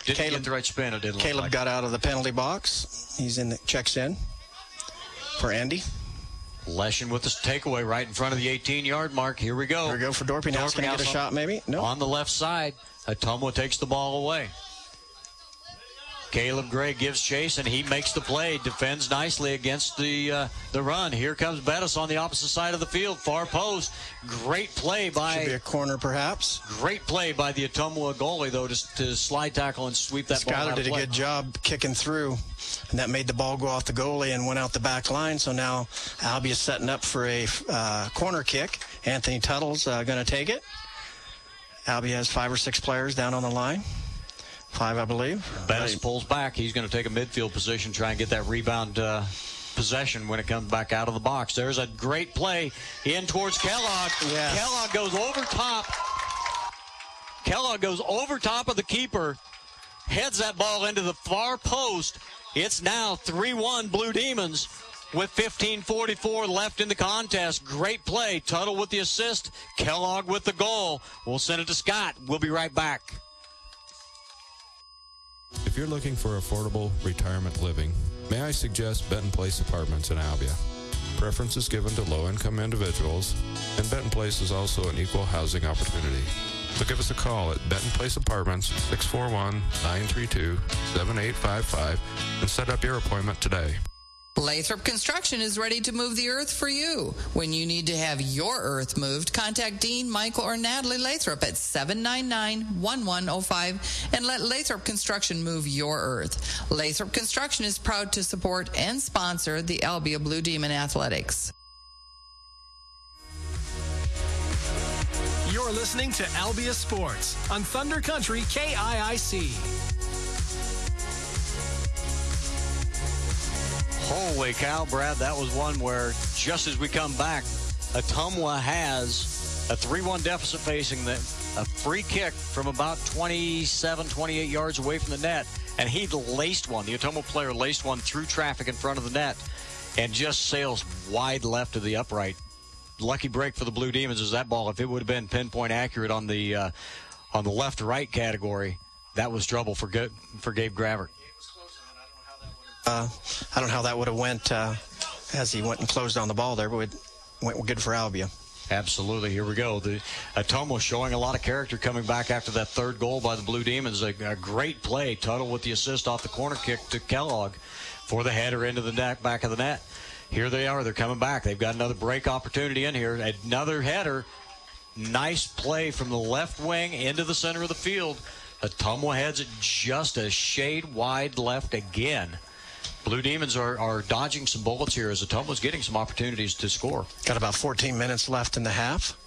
Speaker 1: Didn't
Speaker 2: Caleb,
Speaker 1: get the right spin. It didn't
Speaker 2: Caleb
Speaker 1: look like.
Speaker 2: got out of the penalty box. He's in the, checks in for Andy.
Speaker 1: Leshin with the takeaway right in front of the eighteen-yard mark. Here we go.
Speaker 2: Here we go for Dorpy. Now it's going to get a shot, maybe? No.
Speaker 1: On the left side, Ottumwa takes the ball away. Caleb Gray gives chase, and he makes the play. Defends nicely against the uh, the run. Here comes Bettis on the opposite side of the field, far post. Great play by...
Speaker 2: Should be a corner, perhaps.
Speaker 1: Great play by the Ottumwa goalie, though, to, to slide tackle and sweep that ball out of
Speaker 2: Skyler did a
Speaker 1: play.
Speaker 2: good job kicking through, and that made the ball go off the goalie and went out the back line. So now Albia is setting up for a uh, corner kick. Anthony Tuttle's uh, going to take it. Albia has five or six players down on the line. Five, I believe.
Speaker 1: Bettis
Speaker 2: right.
Speaker 1: pulls back. He's going to take a midfield position, try and get that rebound uh, possession when it comes back out of the box. There's a great play in towards Kellogg.
Speaker 2: Yes.
Speaker 1: Kellogg goes over top. Kellogg goes over top of the keeper, heads that ball into the far post. It's now three one Blue Demons with fifteen forty-four left in the contest. Great play. Tuttle with the assist. Kellogg with the goal. We'll send it to Scott. We'll be right back.
Speaker 11: If you're looking for affordable retirement living, may I suggest Benton Place Apartments in Albia. Preference is given to low-income individuals, and Benton Place is also an equal housing opportunity. So give us a call at Benton Place Apartments, six four one, nine three two, seven eight five five, and set up your appointment today.
Speaker 9: Lathrop Construction is ready to move the earth for you. When you need to have your earth moved, contact Dean, Michael, or Natalie Lathrop at seven nine nine, one one zero five and let Lathrop Construction move your earth. Lathrop Construction is proud to support and sponsor the Albia Blue Demon Athletics.
Speaker 13: You're listening to Albia Sports on Thunder Country K I I C.
Speaker 1: Holy cow, Brad, that was one where just as we come back, Ottumwa has a three one deficit facing the, a free kick from about twenty-seven, twenty-eight yards away from the net, and he laced one. The Ottumwa player laced one through traffic in front of the net and just sails wide left of the upright. Lucky break for the Blue Demons is that ball. If it would have been pinpoint accurate on the uh, on the left-right category, that was trouble for, good, for Gabe Gravert.
Speaker 2: Uh, I don't know how that would have went uh, as he went and closed on the ball there, but it went good for Albia.
Speaker 1: Absolutely. Here we go. The Ottumwa showing a lot of character coming back after that third goal by the Blue Demons. A, a great play. Tuttle with the assist off the corner kick to Kellogg for the header into the net, back of the net. Here they are. They're coming back. They've got another break opportunity in here. Another header. Nice play from the left wing into the center of the field. Ottumwa heads it just a shade wide left again. Blue Demons are, are dodging some bullets here as Ottumwa's getting some opportunities to score.
Speaker 2: Got about fourteen minutes left in the half.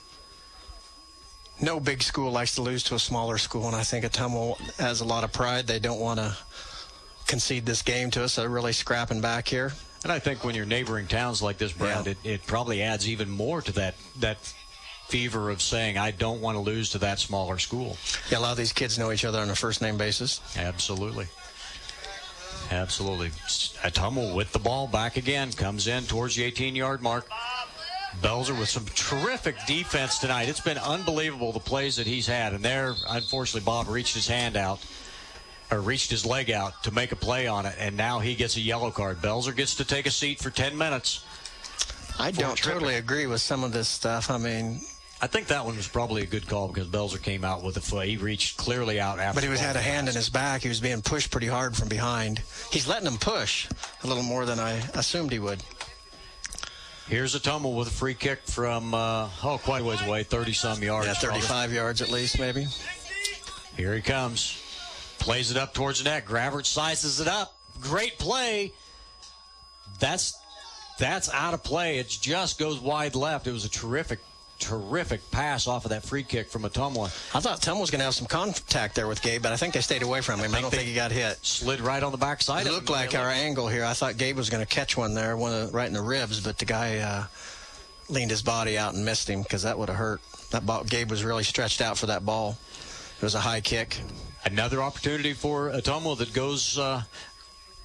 Speaker 2: No big school likes to lose to a smaller school, and I think Ottumwa has a lot of pride. They don't want to concede this game to us. They're really scrapping back here.
Speaker 1: And I think when you're neighboring towns like this, Brad, yeah. it, it probably adds even more to that that fever of saying, I don't want to lose to that smaller school.
Speaker 2: Yeah, a lot of these kids know each other on a first-name basis.
Speaker 1: Absolutely. Absolutely. Ottumwa with the ball back again. Comes in towards the eighteen-yard mark. Belzer with some terrific defense tonight. It's been unbelievable, the plays that he's had. And there, unfortunately, Bob reached his hand out, or reached his leg out to make a play on it, and now he gets a yellow card. Belzer gets to take a seat for ten minutes.
Speaker 2: I don't totally agree with some of this stuff. I mean,
Speaker 1: I think that one was probably a good call because Belzer came out with a foot. He reached clearly out after.
Speaker 2: But he was had a hand in his back. He was being pushed pretty hard from behind. He's letting him push a little more than I assumed he would.
Speaker 1: Here's Ottumwa with a free kick from, uh, oh, quite a ways away, thirty-some yards.
Speaker 2: Yeah, thirty-five
Speaker 1: probably.
Speaker 2: yards at least, maybe.
Speaker 1: Here he comes. Plays it up towards the net. Gravert sizes it up. Great play. That's that's out of play. It just goes wide left. It was a terrific, terrific pass off of that free kick from Ottumwa.
Speaker 2: I thought Ottumwa was going to have some contact there with Gabe, but I think they stayed away from him. I, I don't think he got hit.
Speaker 1: Slid right on the backside.
Speaker 2: It looked like our angle here. I thought Gabe was going to catch one there, one of, right in the ribs, but the guy uh, leaned his body out and missed him because that would have hurt. That ball, Gabe was really stretched out for that ball. It was a high kick.
Speaker 1: Another opportunity for Ottumwa that goes uh,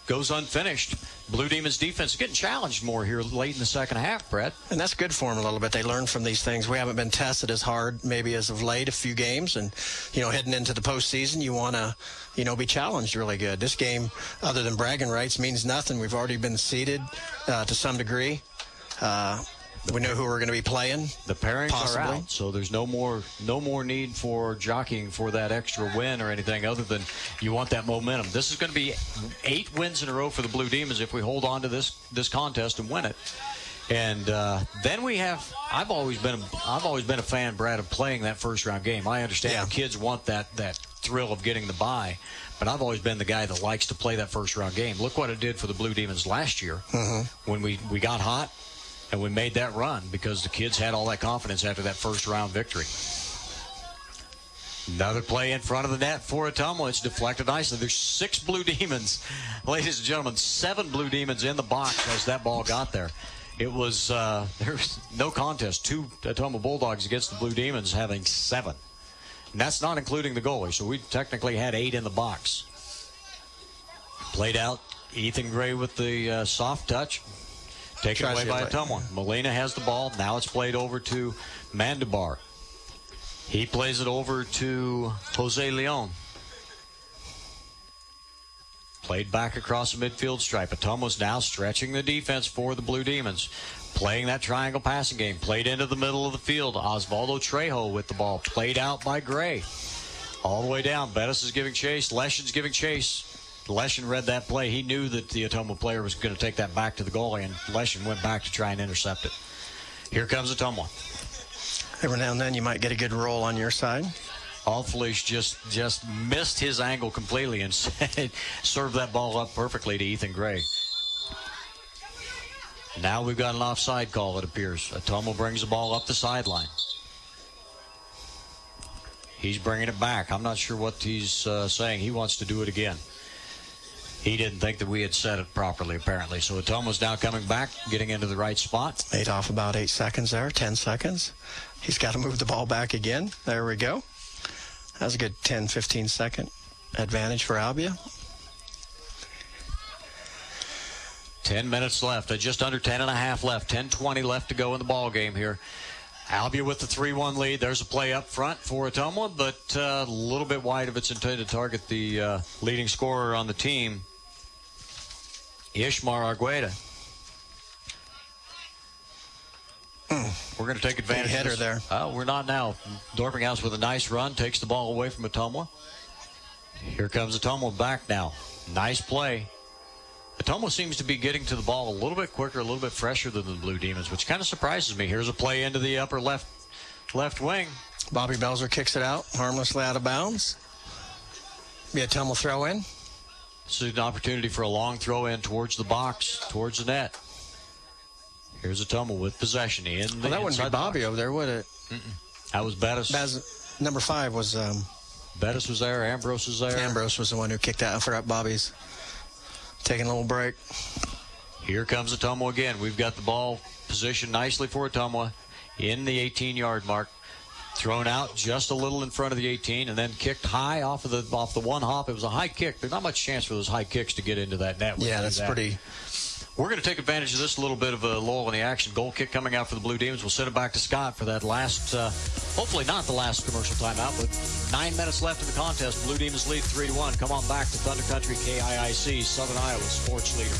Speaker 1: goes unfinished. Blue Demons defense is getting challenged more here late in the second half, Brett.
Speaker 2: And that's good for them a little bit. They learn from these things. We haven't been tested as hard maybe as of late, a few games. And, you know, heading into the postseason, you want to, you know, be challenged really good. This game, other than bragging rights, means nothing. We've already been seeded uh, to some degree. Uh, we know who we're going to be playing.
Speaker 1: The pairings
Speaker 2: possibly.
Speaker 1: are out, so there's no more no more need for jockeying for that extra win or anything other than you want that momentum. This is going to be eight wins in a row for the Blue Demons if we hold on to this this contest and win it. And uh, then we have. I've always been. A, I've always been a fan, Brad, of playing that first round game. I understand
Speaker 2: yeah.
Speaker 1: the kids want that that thrill of getting the bye, but I've always been the guy that likes to play that first round game. Look what it did for the Blue Demons last year
Speaker 2: mm-hmm.
Speaker 1: when we we got hot. And we made that run because the kids had all that confidence after that first round victory. Another play in front of the net for Ottumwa. It's deflected nicely. There's six Blue Demons. Ladies and gentlemen, seven Blue Demons in the box as that ball got there. It was, uh, there was no contest. Two Ottumwa Bulldogs against the Blue Demons having seven. And that's not including the goalie. So we technically had eight in the box. Played out. Ethan Gray with the uh, soft touch. Taken away by Ottumwa. Molina has the ball. Now it's played over to Mandabar. He plays it over to Jose Leon. Played back across the midfield stripe. Ottumwa's now stretching the defense for the Blue Demons. Playing that triangle passing game. Played into the middle of the field. Osvaldo Trejo with the ball. Played out by Gray. All the way down. Bettis is giving chase. Leschen's giving chase. Leschen read that play. He knew that the Ottumwa player was going to take that back to the goalie, and Leschen went back to try and intercept it. Here comes Ottumwa.
Speaker 2: Every now and then you might get a good roll on your side.
Speaker 1: Alfleisch just just missed his angle completely and served that ball up perfectly to Ethan Gray. Now we've got an offside call, it appears. Ottumwa brings the ball up the sideline. He's bringing it back. I'm not sure what he's uh, saying. He wants to do it again. He didn't think that we had set it properly, apparently. So Ottumwa's now coming back, getting into the right spot.
Speaker 2: Eight off about eight seconds there, ten seconds. He's got to move the ball back again. There we go. That was a good ten, fifteen second advantage for Albia.
Speaker 1: Ten minutes left. Uh, just under ten and a half left. ten twenty left to go in the ball game here. Albia with the three one lead. There's a play up front for Ottumwa, but uh, a little bit wide of its intended target, the uh, leading scorer on the team, Ishmar Argueda. Mm. We're going to take advantage
Speaker 2: Big header
Speaker 1: of this.
Speaker 2: there.
Speaker 1: Uh, we're not now. Dorpinghouse with a nice run, takes the ball away from Ottumwa. Here comes Ottumwa back now. Nice play. Ottumwa seems to be getting to the ball a little bit quicker, a little bit fresher than the Blue Demons, which kind of surprises me. Here's a play into the upper left left wing.
Speaker 2: Bobby Belzer kicks it out, harmlessly out of bounds. Be a Ottumwa throw in.
Speaker 1: This is an opportunity for a long throw in towards the box, towards the net. Here's Ottumwa with possession. In the
Speaker 2: well, that wouldn't be Bobby box. Over there, would it?
Speaker 1: Mm-mm. That was Bettis.
Speaker 2: Baz, number five was... Um,
Speaker 1: Bettis was there. Ambrose was there.
Speaker 2: Ambrose was the one who kicked out for Bobby's. Taking a little break.
Speaker 1: Here comes Ottumwa again. We've got the ball positioned nicely for Ottumwa in the eighteen-yard mark. Thrown out just a little in front of the eighteen and then kicked high off of the off the one hop. It was a high kick. There's not much chance for those high kicks to get into that net.
Speaker 2: Yeah, that's that. pretty...
Speaker 1: We're going to take advantage of this, a little bit of a lull in the action. Goal kick coming out for the Blue Demons. We'll send it back to Scott for that last, uh, hopefully not the last commercial timeout, but nine minutes left in the contest. Blue Demons lead three to one. Come on back to Thunder Country K I I C, Southern Iowa sports leader.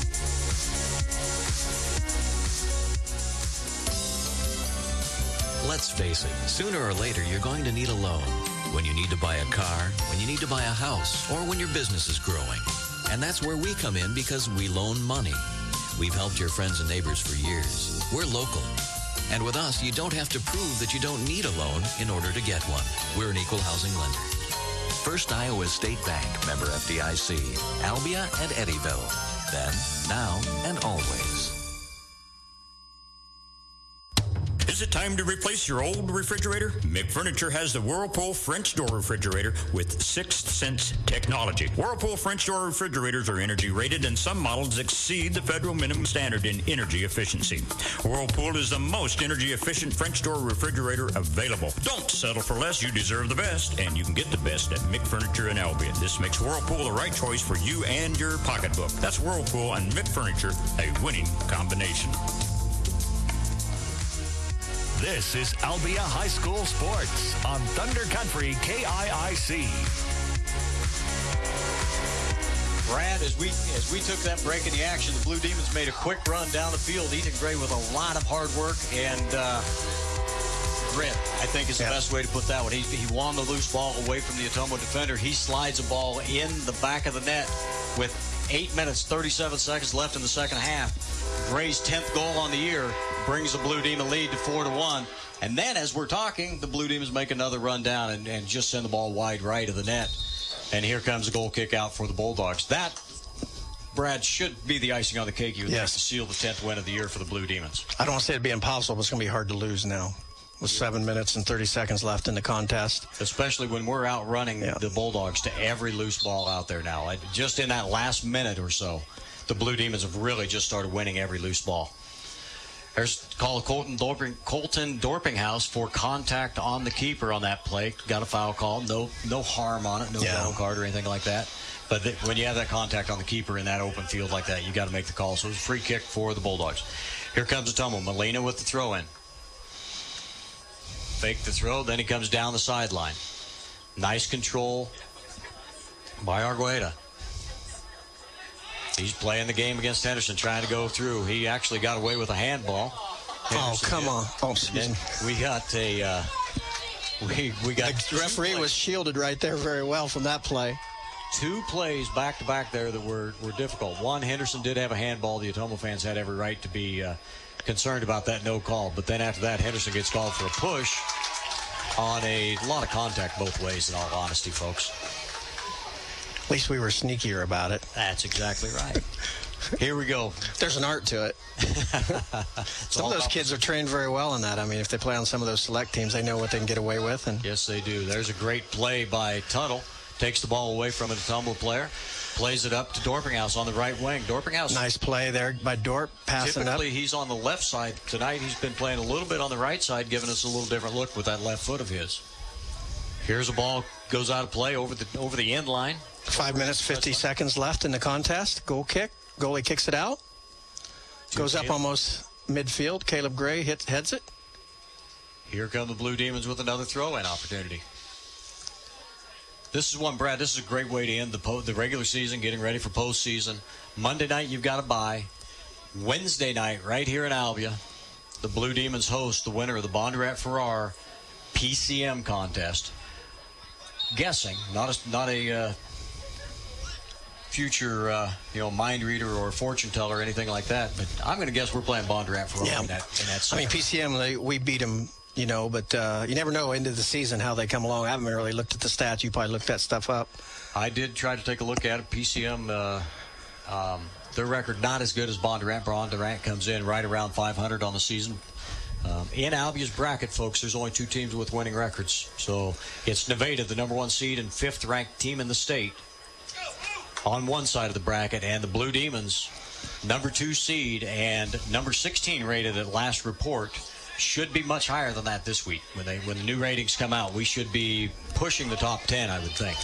Speaker 15: Let's face it, sooner or later you're going to need a loan. When you need to buy a car, when you need to buy a house, or when your business is growing. And that's where we come in because we loan money. We've helped your friends and neighbors for years. We're local. And with us, you don't have to prove that you don't need a loan in order to get one. We're an equal housing lender. First Iowa State Bank, member F D I C, Albia and Eddyville. Then, now, and always.
Speaker 8: Is
Speaker 16: it time to replace your old refrigerator? McFurniture has the Whirlpool French door refrigerator with Sixth Sense technology. Whirlpool French door refrigerators are energy rated, and some models exceed the federal minimum standard in energy efficiency. Whirlpool is the most energy efficient French door refrigerator available. Don't settle for less. You deserve the best, and you can get the best at McFurniture in Albion. This makes Whirlpool the right choice for you and your pocketbook. That's Whirlpool and McFurniture, a winning combination.
Speaker 5: This is Albia High School Sports on Thunder Country K I I C.
Speaker 1: Brad, as we as we took that break in the action, the Blue Demons made a quick run down the field. Ethan Gray with a lot of hard work and uh, grit, I think is the yeah. best way to put that one. He, he won the loose ball away from the Atomo defender. He slides a ball in the back of the net with eight minutes, thirty-seven seconds left in the second half. Gray's tenth goal on the year brings the Blue Demon lead to four to one. And then, as we're talking, the Blue Demons make another run down and, and just send the ball wide right of the net. And here comes a goal kick out for the Bulldogs. That, Brad, should be the icing on the cake. You would yes. think to seal the tenth win of the year for the Blue Demons.
Speaker 2: I don't want to say it'd be impossible, but it's going to be hard to lose now with seven minutes and thirty seconds left in the contest.
Speaker 1: Especially when we're outrunning
Speaker 2: yeah.
Speaker 1: the Bulldogs to every loose ball out there now. Just in that last minute or so, the Blue Demons have really just started winning every loose ball. There's a call of Colton, Dorping, Colton Dorpinghouse for contact on the keeper on that play. Got a foul call. No no harm on it. No
Speaker 2: yeah.
Speaker 1: yellow card or anything like that. But th- when you have that contact on the keeper in that open field like that, you got to make the call. So it's a free kick for the Bulldogs. Here comes Atomo. Molina with the throw-in. Fake the throw. Then he comes down the sideline. Nice control by Argueta. He's playing the game against Henderson, trying to go through. He actually got away with a handball.
Speaker 2: Henderson oh, come
Speaker 1: did.
Speaker 2: on. Oh, excuse me.
Speaker 1: We got a... Uh, we, we got
Speaker 2: the referee was shielded right there very well from that play.
Speaker 1: Two plays back-to-back there that were, were difficult. One, Henderson did have a handball. The Atomo fans had every right to be uh, concerned about that no call. But then after that, Henderson gets called for a push on a lot of contact both ways, in all honesty, folks.
Speaker 2: At least we were sneakier about it.
Speaker 1: That's exactly right. Here we go.
Speaker 2: There's an art to it. Some of those kids are trained very well in that. I mean, if they play on some of those select teams, they know what they can get away with. And
Speaker 1: yes, they do. There's a great play by Tuttle. Takes the ball away from an Atomo player. Plays it up to Dorpinghouse on the right wing. Dorpinghouse.
Speaker 2: Nice play there by Dorp, passing
Speaker 1: Typically,
Speaker 2: up.
Speaker 1: he's on the left side. Tonight, he's been playing a little bit on the right side, giving us a little different look with that left foot of his. Here's a ball, goes out of play over the over the end line.
Speaker 2: Five minutes, fifty seconds left in the contest. Goal kick. Goalie kicks it out. Goes up almost midfield. Caleb Gray hits, heads it.
Speaker 1: Here come the Blue Demons with another throw-in opportunity. This is one, Brad, this is a great way to end the po- the regular season, getting ready for postseason. Monday night, you've got a bye. Wednesday night, right here in Albia, the Blue Demons host the winner of the Bondurant Farrar P C M contest. Guessing, not a, not a uh, future uh, you know, mind reader or fortune teller or anything like that, but I'm going to guess we're playing Bondurant Farrar yeah. in that, in that
Speaker 2: I mean, P C M, they, we beat them, you know, but uh, you never know into the season how they come along. I haven't really looked at the stats. You probably looked that stuff up.
Speaker 1: I did try to take a look at it. P C M, uh, um, their record not as good as Bondurant. Bondurant comes in right around five hundred on the season. Um, in Albia's bracket, folks, there's only two teams with winning records. So it's Nevada, the number one seed and fifth-ranked team in the state, on one side of the bracket, and the Blue Demons, number two seed and number sixteen rated at last report, should be much higher than that this week. When they when the new ratings come out, we should be pushing the top ten, I would think.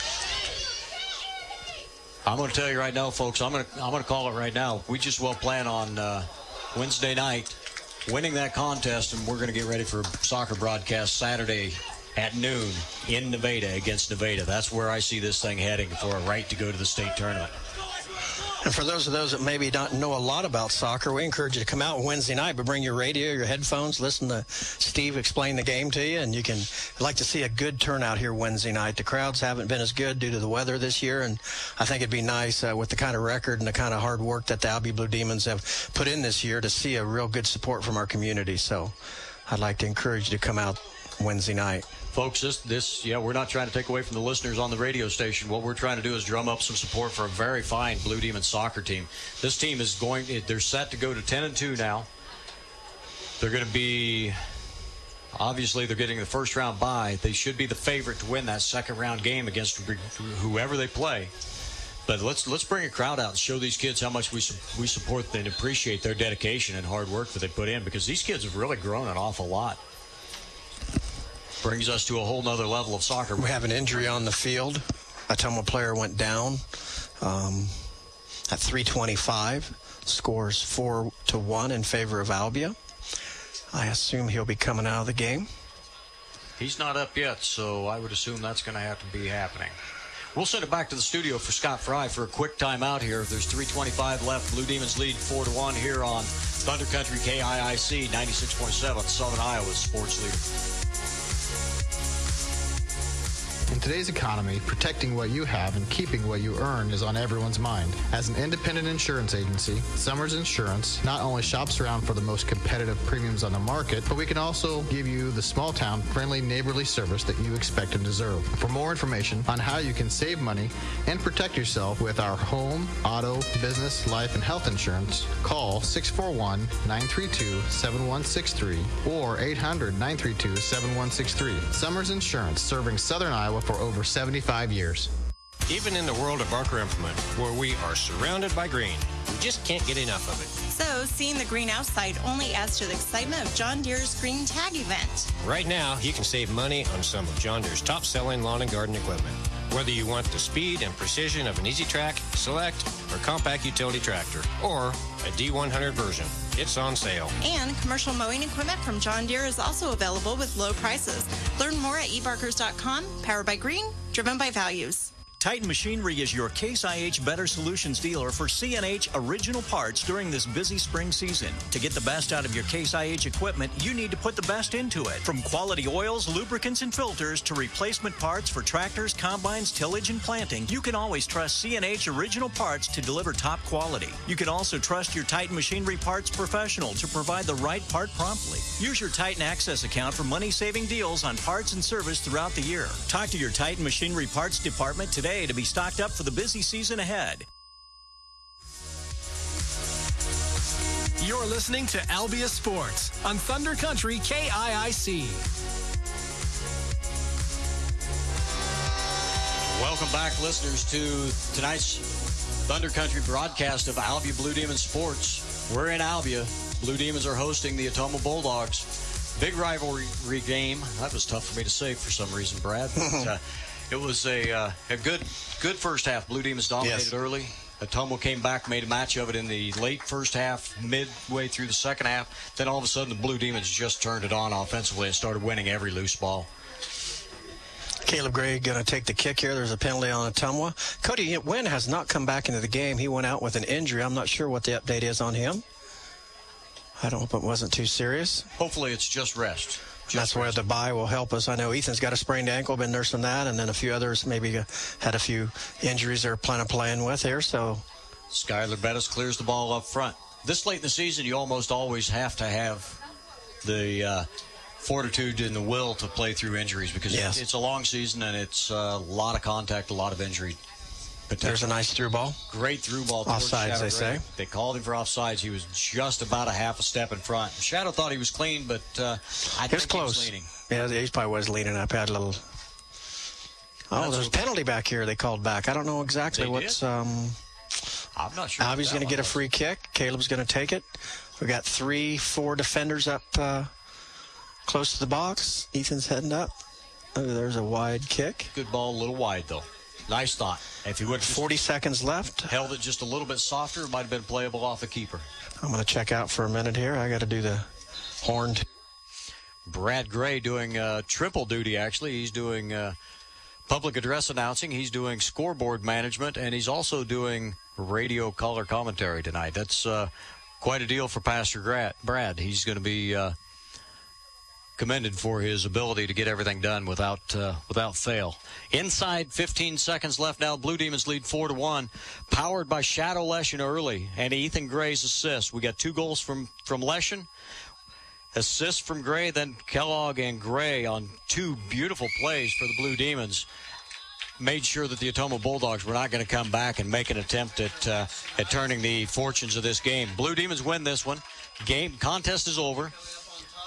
Speaker 1: I'm going to tell you right now, folks, I'm going to I'm going to call it right now. We just well plan on uh, Wednesday night winning that contest, and we're going to get ready for a soccer broadcast Saturday at noon in Nevada against Nevada. That's where I see this thing heading for a right to go to the state tournament.
Speaker 2: And for those of those that maybe don't know a lot about soccer, we encourage you to come out Wednesday night, but bring your radio, your headphones, listen to Steve explain the game to you, and you can I'd like to see a good turnout here Wednesday night. The crowds haven't been as good due to the weather this year, and I think it'd be nice uh, with the kind of record and the kind of hard work that the Albia Blue Demons have put in this year to see a real good support from our community. So I'd like to encourage you to come out Wednesday night.
Speaker 1: Folks, this, this, yeah, we're not trying to take away from the listeners on the radio station. What we're trying to do is drum up some support for a very fine Blue Demon soccer team. This team is going, they're set to go to ten and two now. They're going to be Obviously, they're getting the first round bye. They should be the favorite to win that second round game against whoever they play. But let's let's bring a crowd out and show these kids how much we we support and appreciate their dedication and hard work that they put in, because these kids have really grown an awful lot. Brings us to a whole nother level of soccer.
Speaker 2: We have an injury on the field. A Ottumwa player went down um, at three twenty-five. Scores four to one in favor of Albia. I assume he'll be coming out of the game.
Speaker 1: He's not up yet, so I would assume that's going to have to be happening. We'll send it back to the studio for Scott Fry for a quick timeout here. There's three twenty-five left. Blue Demons lead four to one here on Thunder Country K I I C ninety-six point seven, Southern Iowa's sports leader.
Speaker 17: In today's economy, protecting what you have and keeping what you earn is on everyone's mind. As an independent insurance agency, Summers Insurance not only shops around for the most competitive premiums on the market, but we can also give you the small-town, friendly, neighborly service that you expect and deserve. For more information on how you can save money and protect yourself with our home, auto, business, life, and health insurance, call six four one, nine three two, seven one six three or eight hundred, nine three two, seven one six three. Summers Insurance, serving Southern Iowa for over seventy-five years.
Speaker 18: Even in the world of Barker Implement, where we are surrounded by green, we just can't get enough of it.
Speaker 20: So, seeing the green outside only adds to the excitement of John Deere's Green Tag event.
Speaker 18: Right now, you can save money on some of John Deere's top-selling lawn and garden equipment. Whether you want the speed and precision of an Easy Track, Select, or compact utility tractor, or a D one hundred version, it's on sale.
Speaker 20: And commercial mowing equipment from John Deere is also available with low prices. Learn more at e barkers dot com. Powered by Green, driven by values.
Speaker 6: Titan Machinery is your Case I H Better Solutions dealer for C N H original parts during this busy spring season. To get the best out of your Case I H equipment, you need to put the best into it. From quality oils, lubricants, and filters to replacement parts for tractors, combines, tillage, and planting, you can always trust C N H original parts to deliver top quality. You can also trust your Titan Machinery parts professional to provide the right part promptly. Use your Titan Access account for money-saving deals on parts and service throughout the year. Talk to your Titan Machinery parts department today to be stocked up for the busy season ahead.
Speaker 13: You're listening to Albia Sports on Thunder Country K I I C.
Speaker 1: Welcome back, listeners, to tonight's Thunder Country broadcast of Albia Blue Demons Sports. We're in Albia. Blue Demons are hosting the Ottumwa Bulldogs. Big rivalry game. That was tough for me to say for some reason, Brad. But, uh, it was a uh, a good good first half. Blue Demons dominated yes. early. Ottumwa came back, made a match of it in the late first half, midway through the second half. Then all of a sudden, the Blue Demons just turned it on offensively and started winning every loose ball.
Speaker 2: Caleb Gray going to take the kick here. There's a penalty on Ottumwa. Cody Wynn has not come back into the game. He went out with an injury. I'm not sure what the update is on him. I don't hope it wasn't too serious.
Speaker 1: Hopefully it's just rest. Just
Speaker 2: That's where the bye will help us. I know Ethan's got a sprained ankle, been nursing that, and then a few others maybe had a few injuries they're planning playing with here. So
Speaker 1: Skylar Bettis clears the ball up front. This late in the season, you almost always have to have the uh, fortitude and the will to play through injuries because yes. it's a long season and it's a lot of contact, a lot of injury.
Speaker 2: But there's a nice through ball.
Speaker 1: Great through ball.
Speaker 2: Offsides, they say.
Speaker 1: They called him for offsides. He was just about a half a step in front. Shadow thought he was clean, but uh, I think
Speaker 2: was close.
Speaker 1: he was leaning.
Speaker 2: Yeah, he probably was leaning up. Had a little. Oh,
Speaker 1: That's
Speaker 2: there's a penalty back here. They called back. I don't know exactly
Speaker 1: they
Speaker 2: what's.
Speaker 1: Did?
Speaker 2: Um,
Speaker 1: I'm not sure.
Speaker 2: Albie's going to get a free kick. Caleb's going to take it. We got three, four defenders up uh, close to the box. Ethan's heading up. Oh, there's a wide kick.
Speaker 1: Good ball, a little wide though. Nice thought. If he would
Speaker 2: forty seconds left.
Speaker 1: Held it just a little bit softer, it might have been playable off the keeper.
Speaker 2: I'm going to check out for a minute here. I got to do the horn.
Speaker 1: Brad Gray doing uh, triple duty, actually. He's doing uh, public address announcing. He's doing scoreboard management, and he's also doing radio color commentary tonight. That's uh, quite a deal for Pastor Brad. He's going to be uh, commended for his ability to get everything done without uh, without fail. Inside fifteen seconds left now. Blue Demons lead four to one. Powered by Shadow Leshen early and Ethan Gray's assist. We got two goals from from Leshen. Assist from Gray, then Kellogg and Gray on two beautiful plays for the Blue Demons. Made sure that the Ottumwa Bulldogs were not going to come back and make an attempt at uh, at turning the fortunes of this game. Blue Demons win this one. Game contest is over.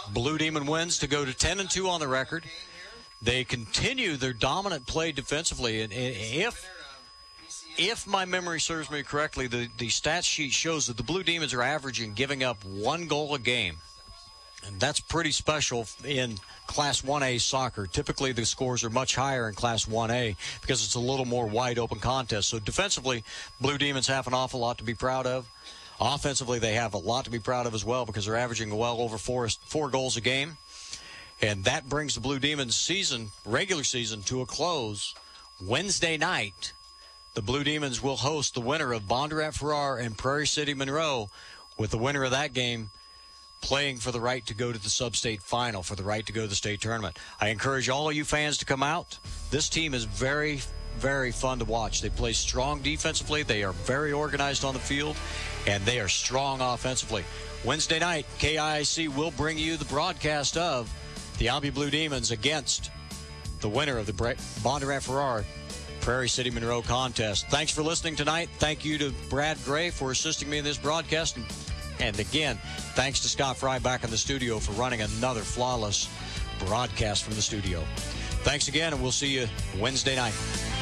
Speaker 1: Blue Demon wins to go to ten and two on the record. They continue their dominant play defensively, and if if my memory serves me correctly, the, the stat sheet shows that the Blue Demons are averaging giving up one goal a game. And that's pretty special in Class one A soccer. Typically, the scores are much higher in Class one A because it's a little more wide-open contest. So defensively, Blue Demons have an awful lot to be proud of. Offensively, they have a lot to be proud of as well because they're averaging well over four, four goals a game. And that brings the Blue Demons season, regular season, to a close. Wednesday night, the Blue Demons will host the winner of Bondurant Farrar and Prairie City Monroe, with the winner of that game playing for the right to go to the sub-state final, for the right to go to the state tournament. I encourage all of you fans to come out. This team is very, very fun to watch. They play strong defensively. They are very organized on the field, and they are strong offensively. Wednesday night, K I I C will bring you the broadcast of the Albion Blue Demons against the winner of the Bondurant Farrar Prairie City Monroe contest. Thanks for listening tonight. Thank you to Brad Gray for assisting me in this broadcast. And, and again, thanks to Scott Fry back in the studio for running another flawless broadcast from the studio. Thanks again, and we'll see you Wednesday night.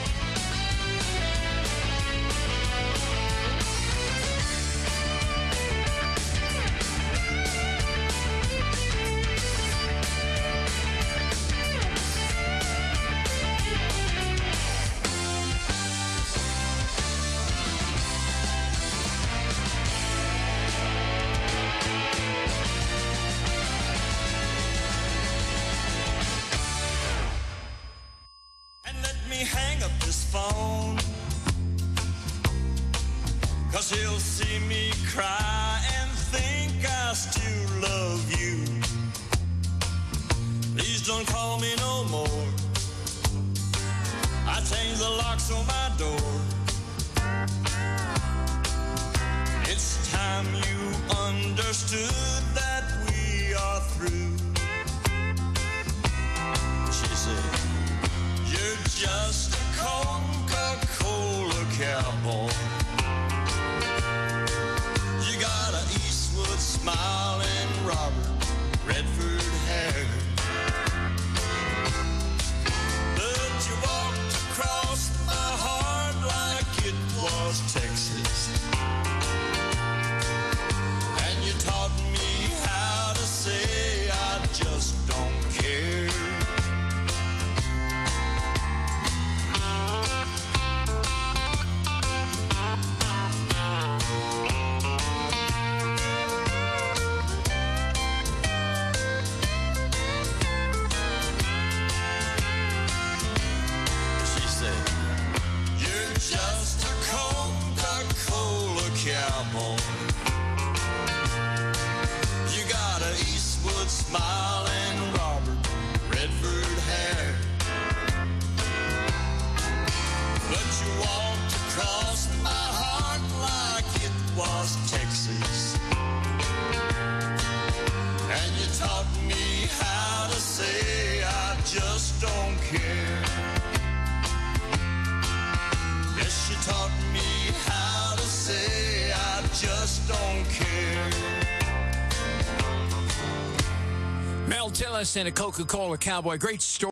Speaker 14: Hang up this phone, 'cause he'll see me cry and think I still love you. Please don't call me no more. I changed the locks on my door. It's time you understood that we are through. She said, you're just a Coca-Cola cowboy. You got an Eastwood smile and Robert Redford hair. But you walked across my heart like it was Texas. And you taught me how to say I just don't care. Smile and Robert Redford hair. But you walked across my heart like it was Texas. And you taught me how to say I just don't care. Yes, you taught me how to say I just don't care.
Speaker 19: Mel Tillis and a Coca-Cola Cowboy. Great story.